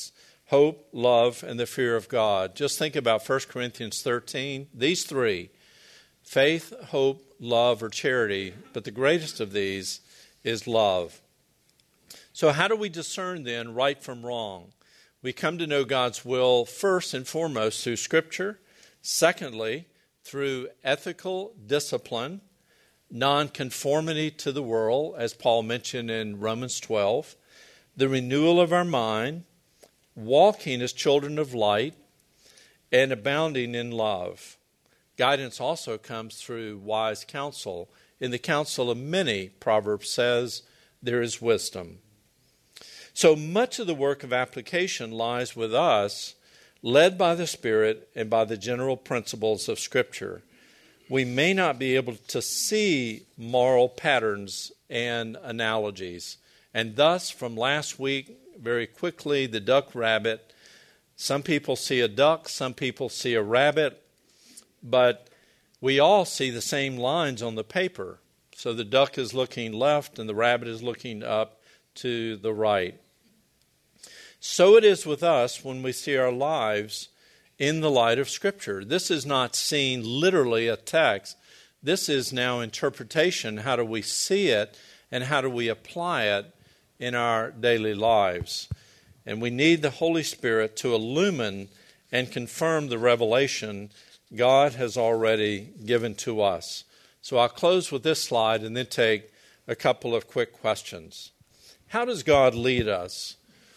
hope, love, and the fear of God. Just think about 1 Corinthians 13. These three, faith, hope, love, or charity, but the greatest of these is love. So how do we discern then right from wrong? We come to know God's will first and foremost through Scripture. Secondly, through ethical discipline, nonconformity to the world, as Paul mentioned in Romans 12, the renewal of our mind, walking as children of light, and abounding in love. Guidance also comes through wise counsel. In the counsel of many, Proverbs says, there is wisdom. So much of the work of application lies with us, led by the Spirit and by the general principles of Scripture. We may not be able to see moral patterns and analogies. And thus, from last week, very quickly, the duck rabbit. Some people see a duck, some people see a rabbit, but we all see the same lines on the paper. So the duck is looking left and the rabbit is looking up to the right. So it is with us when we see our lives in the light of Scripture. This is not seeing literally a text. This is now interpretation. How do we see it and how do we apply it in our daily lives? And we need the Holy Spirit to illumine and confirm the revelation God has already given to us. So I'll close with this slide and then take a couple of quick questions. How does God lead us?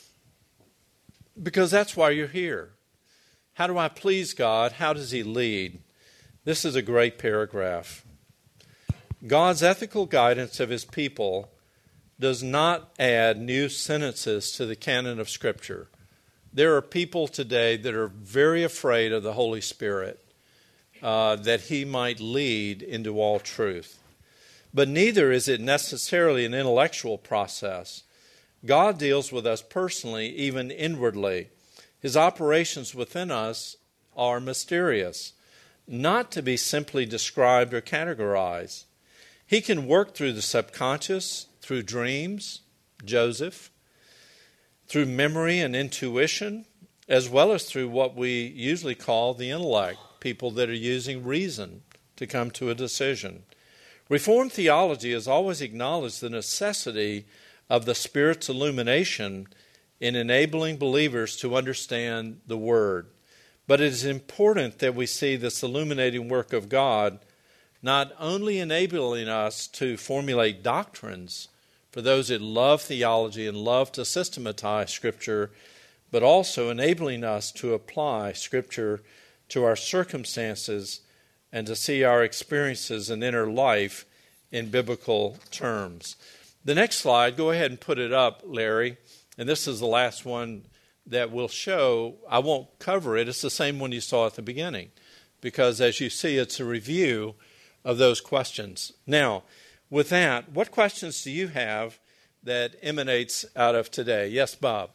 Because that's why you're here. How do I please God? How does He lead? This is a great paragraph. God's ethical guidance of His people does not add new sentences to the canon of Scripture. There are people today that are very afraid of the Holy Spirit, that He might lead into all truth. But neither is it necessarily an intellectual process. God deals with us personally, even inwardly. His operations within us are mysterious, not to be simply described or categorized. He can work through the subconscious, through dreams, Joseph, through memory and intuition, as well as through what we usually call the intellect, people that are using reason to come to a decision. Reformed theology has always acknowledged the necessity of the Spirit's illumination in enabling believers to understand the Word. But it is important that we see this illuminating work of God not only enabling us to formulate doctrines for those that love theology and love to systematize Scripture, but also enabling us to apply Scripture to our circumstances and to see our experiences and inner life in biblical terms. The next slide, go ahead and put it up, Larry. And this is the last one that we'll show. I won't cover it. It's the same one you saw at the beginning, because as you see, it's a review of those questions. Now, with that, what questions do you have that emanates out of today? Yes, Bob.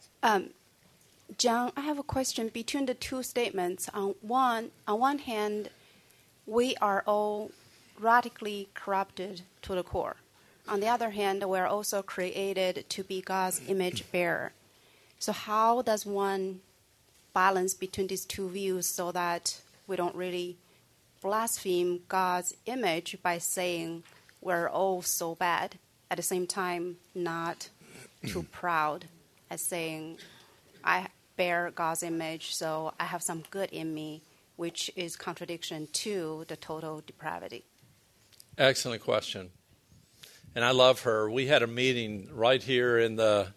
John, I have a question between the two statements. On one hand, we are all radically corrupted to the core. On the other hand, we are also created to be God's image bearer. So how does one balance between these two views so that we don't really blaspheme God's image by saying we're all so bad, at the same time not too proud as saying I bear God's image, so I have some good in me, which is contradiction to the total depravity? Excellent question. And I love her. We had a meeting right here in the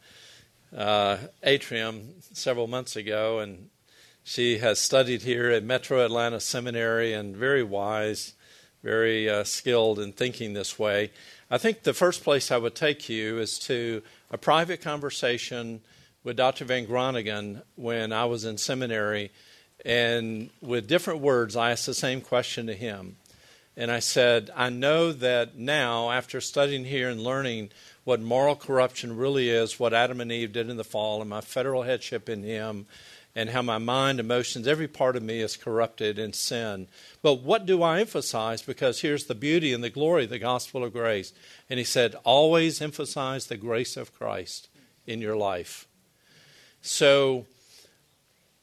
atrium several months ago, and she has studied here at Metro Atlanta Seminary and very wise, very skilled in thinking this way. I think the first place I would take you is to a private conversation with Dr. Van Groningen when I was in seminary, and with different words I asked the same question to him. And I said, I know that now, after studying here and learning what moral corruption really is, what Adam and Eve did in the fall, and my federal headship in Him, and how my mind, emotions, every part of me is corrupted in sin. But what do I emphasize? Because here's the beauty and the glory of the gospel of grace. And he said, always emphasize the grace of Christ in your life. So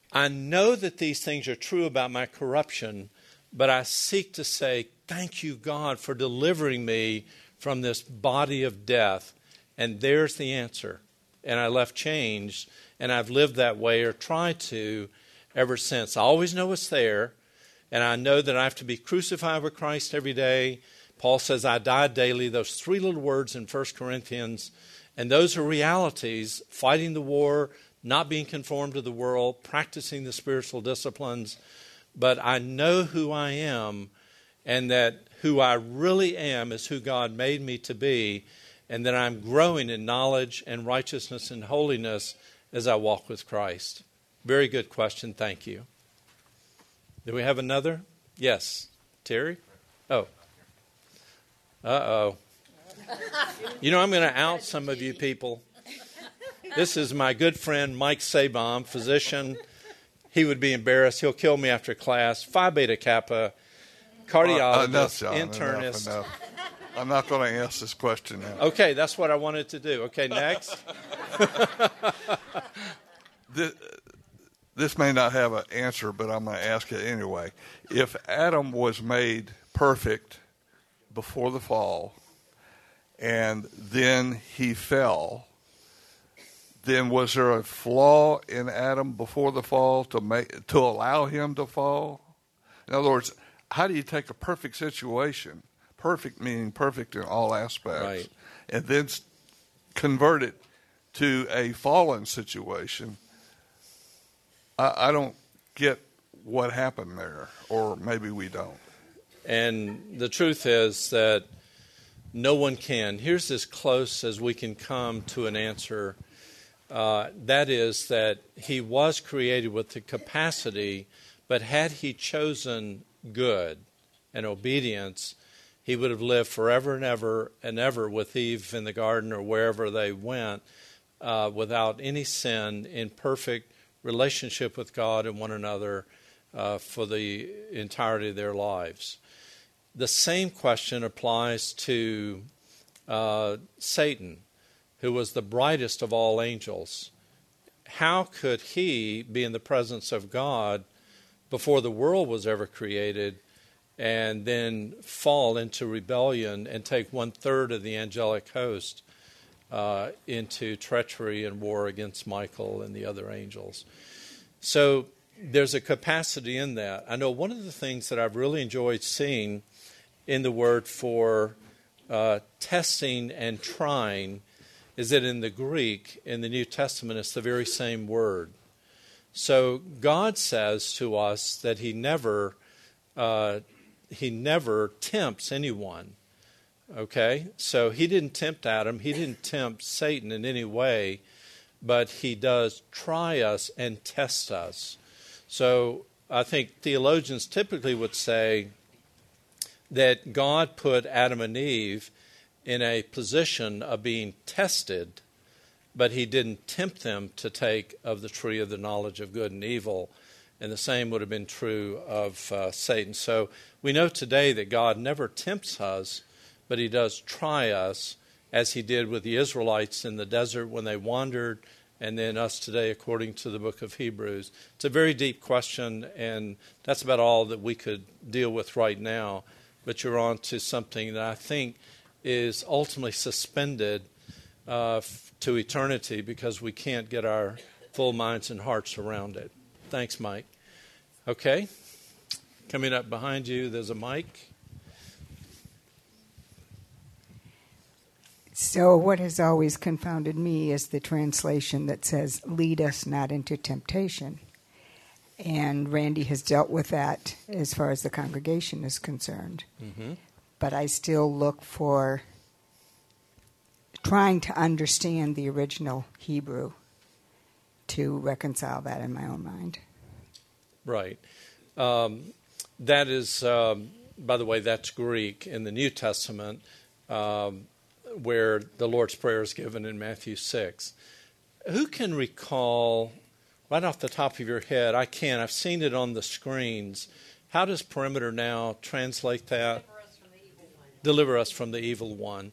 I know that these things are true about my corruption, but I seek to say, thank you, God, for delivering me from this body of death. And there's the answer. And I left changed, and I've lived that way, or tried to, ever since. I always know it's there, and I know that I have to be crucified with Christ every day. Paul says, I die daily. Those 3 little words in 1 Corinthians. And those are realities: fighting the war, not being conformed to the world, practicing the spiritual disciplines. But I know who I am, and that who I really am is who God made me to be, and that I'm growing in knowledge and righteousness and holiness as I walk with Christ. Very good question. Thank you. Do we have another? Yes. Terry? Oh. Uh-oh. You know, I'm going to out some of you people. This is my good friend Mike Sabom, physician. He would be embarrassed. He'll kill me after class. Phi Beta Kappa, cardiologist, internist. Enough. I'm not going to ask this question now. Okay, that's what I wanted to do. Okay, next. This may not have an answer, but I'm going to ask it anyway. If Adam was made perfect before the fall, and then he fell, then was there a flaw in Adam before the fall to allow him to fall? In other words, how do you take a perfect situation, perfect meaning perfect in all aspects, right, and then convert it to a fallen situation? I don't get what happened there, or maybe we don't. And the truth is that no one can. Here's as close as we can come to an answer. That is that he was created with the capacity, but had he chosen good and obedience, he would have lived forever and ever with Eve in the garden or wherever they went, without any sin, in perfect relationship with God and one another for the entirety of their lives. The same question applies to Satan, who was the brightest of all angels. How could he be in the presence of God before the world was ever created and then fall into rebellion and take 1/3 of the angelic host into treachery and war against Michael and the other angels? So there's a capacity in that. I know one of the things that I've really enjoyed seeing in the word for testing and trying is that in the Greek, in the New Testament, it's the very same word. So God says to us that He never tempts anyone. Okay? So He didn't tempt Adam. He didn't tempt Satan in any way, but He does try us and test us. So I think theologians typically would say that God put Adam and Eve in a position of being tested, but He didn't tempt them to take of the tree of the knowledge of good and evil. And the same would have been true of Satan. So we know today that God never tempts us, but He does try us, as He did with the Israelites in the desert when they wandered, and then us today according to the book of Hebrews. It's a very deep question, and that's about all that we could deal with right now. But you're on to something that I think is ultimately suspended to eternity, because we can't get our full minds and hearts around it. Thanks, Mike. Okay. Coming up behind you, there's a mic. So what has always confounded me is the translation that says, lead us not into temptation. And Randy has dealt with that as far as the congregation is concerned. Mm-hmm. But I still look for trying to understand the original Hebrew to reconcile that in my own mind. Right. That is, by the way, that's Greek in the New Testament, where the Lord's Prayer is given in Matthew 6. Who can recall, right off the top of your head? I can. I've seen it on the screens. How does Perimeter Now translate that? Deliver us from the evil one.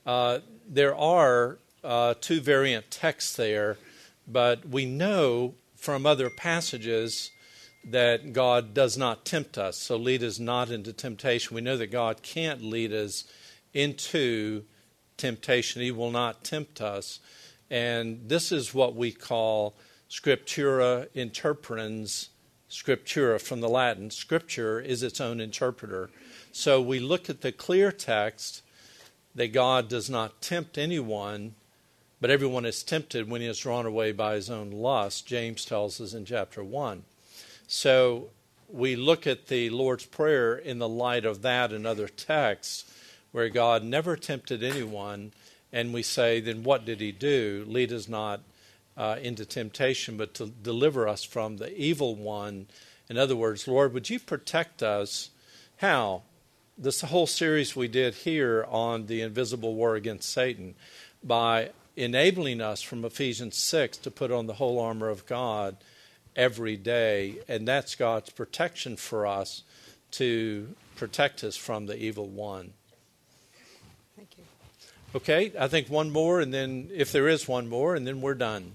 There are two variant texts there, but we know from other passages that God does not tempt us. So lead us not into temptation. We know that God can't lead us into temptation. He will not tempt us. And this is what we call Scriptura interpretans Scriptura, from the Latin. Scripture is its own interpreter. So we look at the clear text that God does not tempt anyone, but everyone is tempted when he is drawn away by his own lust, James tells us in chapter 1. So we look at the Lord's Prayer in the light of that and other texts where God never tempted anyone, and we say, then what did he do? Lead us not into temptation, but to deliver us from the evil one. In other words, Lord, would you protect us? How? This whole series we did here on the invisible war against Satan, by enabling us from Ephesians 6 to put on the whole armor of God every day. And that's God's protection for us, to protect us from the evil one. Thank you. Okay, I think one more, and then if there is one more, and then we're done.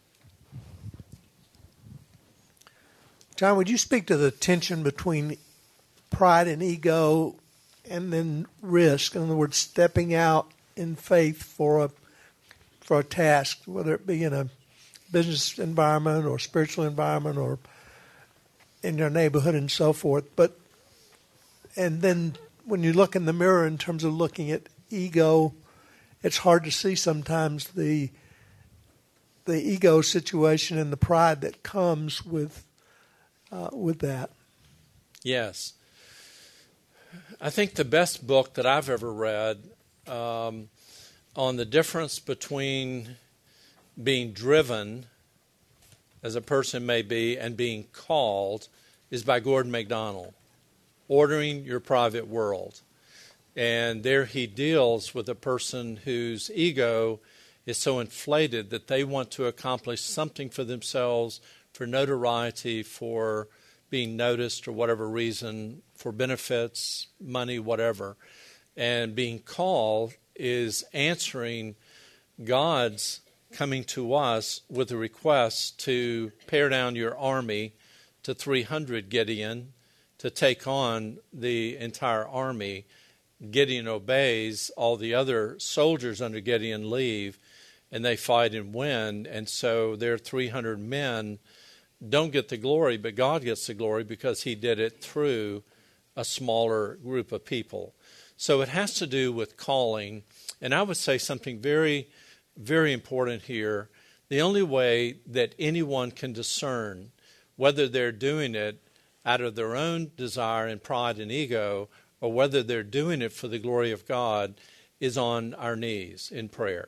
John, would you speak to the tension between pride and ego and then risk? In other words, stepping out in faith for a task, whether it be in a business environment or spiritual environment or in your neighborhood and so forth. And then when you look in the mirror in terms of looking at ego, it's hard to see sometimes the ego situation and the pride that comes with that. Yes. I think the best book that I've ever read on the difference between being driven, as a person may be, and being called is by Gordon MacDonald, Ordering Your Private World. And there he deals with a person whose ego is so inflated that they want to accomplish something for themselves, for notoriety, for being noticed or whatever reason, for benefits, money, whatever. And being called is answering God's coming to us with a request to pare down your army to 300, Gideon, to take on the entire army. Gideon obeys. All the other soldiers under Gideon leave, and they fight and win. And so their 300 men don't get the glory, but God gets the glory because he did it through a smaller group of people. So it has to do with calling. And I would say something very, very important here. The only way that anyone can discern whether they're doing it out of their own desire and pride and ego, or whether they're doing it for the glory of God, is on our knees in prayer.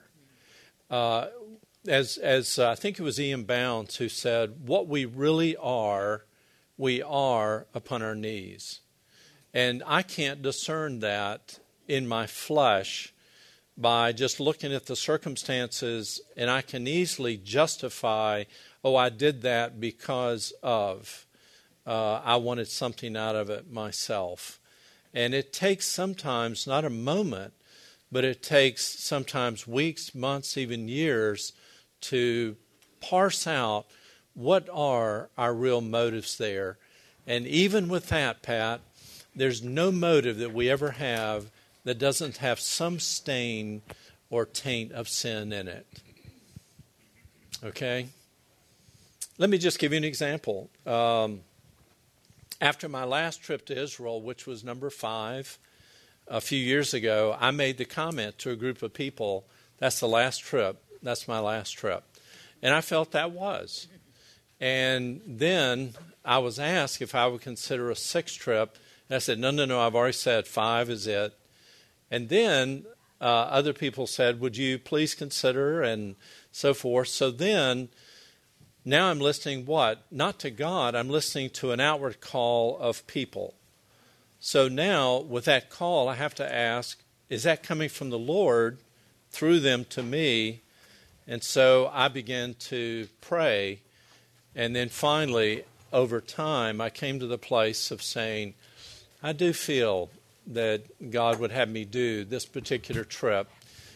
As I think it was Ian Bounds who said, what we really are, we are upon our knees. And I can't discern that in my flesh by just looking at the circumstances, and I can easily justify, oh, I did that because of, I wanted something out of it myself. And it takes sometimes, not a moment, but it takes sometimes weeks, months, even years to parse out what are our real motives there. And even with that, Pat, there's no motive that we ever have that doesn't have some stain or taint of sin in it. Okay? Let me just give you an example. After my last trip to Israel, which was number 5, a few years ago, I made the comment to a group of people, that's the last trip, that's my last trip. And I felt that was. And then I was asked if I would consider a 6th trip. And I said, no, I've already said 5 is it. And then other people said, would you please consider, and so forth. So then, now I'm listening what? Not to God, I'm listening to an outward call of people. So now, with that call, I have to ask, is that coming from the Lord through them to me? And so I began to pray. And then finally, over time, I came to the place of saying, I do feel that God would have me do this particular trip.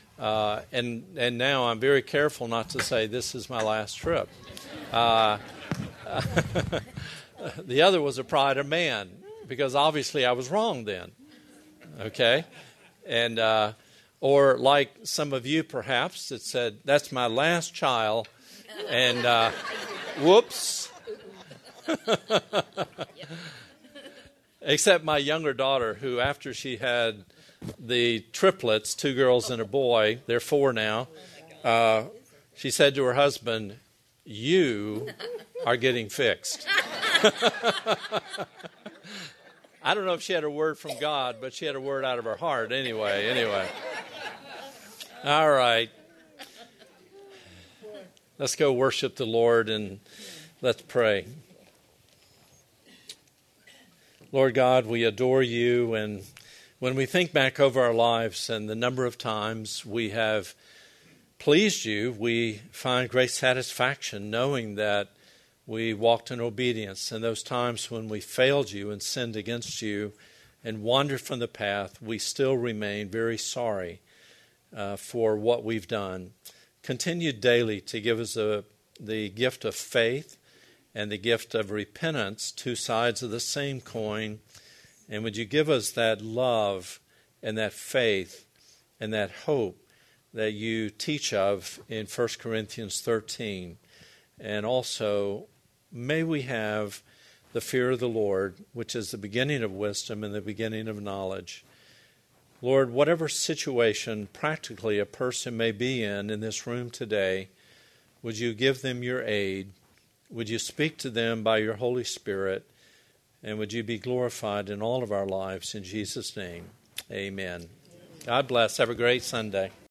And now I'm very careful not to say this is my last trip. The other was a pride of man, because obviously I was wrong then. Okay? And, or like some of you perhaps that said, that's my last child, and whoops. Except my younger daughter, who after she had the triplets, 2 girls and a boy, they're 4 now, she said to her husband, you are getting fixed. I don't know if she had a word from God, but she had a word out of her heart anyway. All right. Let's go worship the Lord and let's pray. Lord God, we adore you, and when we think back over our lives and the number of times we have pleased you, we find great satisfaction knowing that we walked in obedience. And those times when we failed you and sinned against you and wandered from the path, we still remain very sorry for what we've done. Continue daily to give us the gift of faith and the gift of repentance, 2 sides of the same coin. And would you give us that love and that faith and that hope that you teach of in 1 Corinthians 13. And also, may we have the fear of the Lord, which is the beginning of wisdom and the beginning of knowledge. Lord, whatever situation practically a person may be in this room today, would you give them your aid? Would you speak to them by your Holy Spirit? And would you be glorified in all of our lives? In Jesus' name, amen. God bless. Have a great Sunday.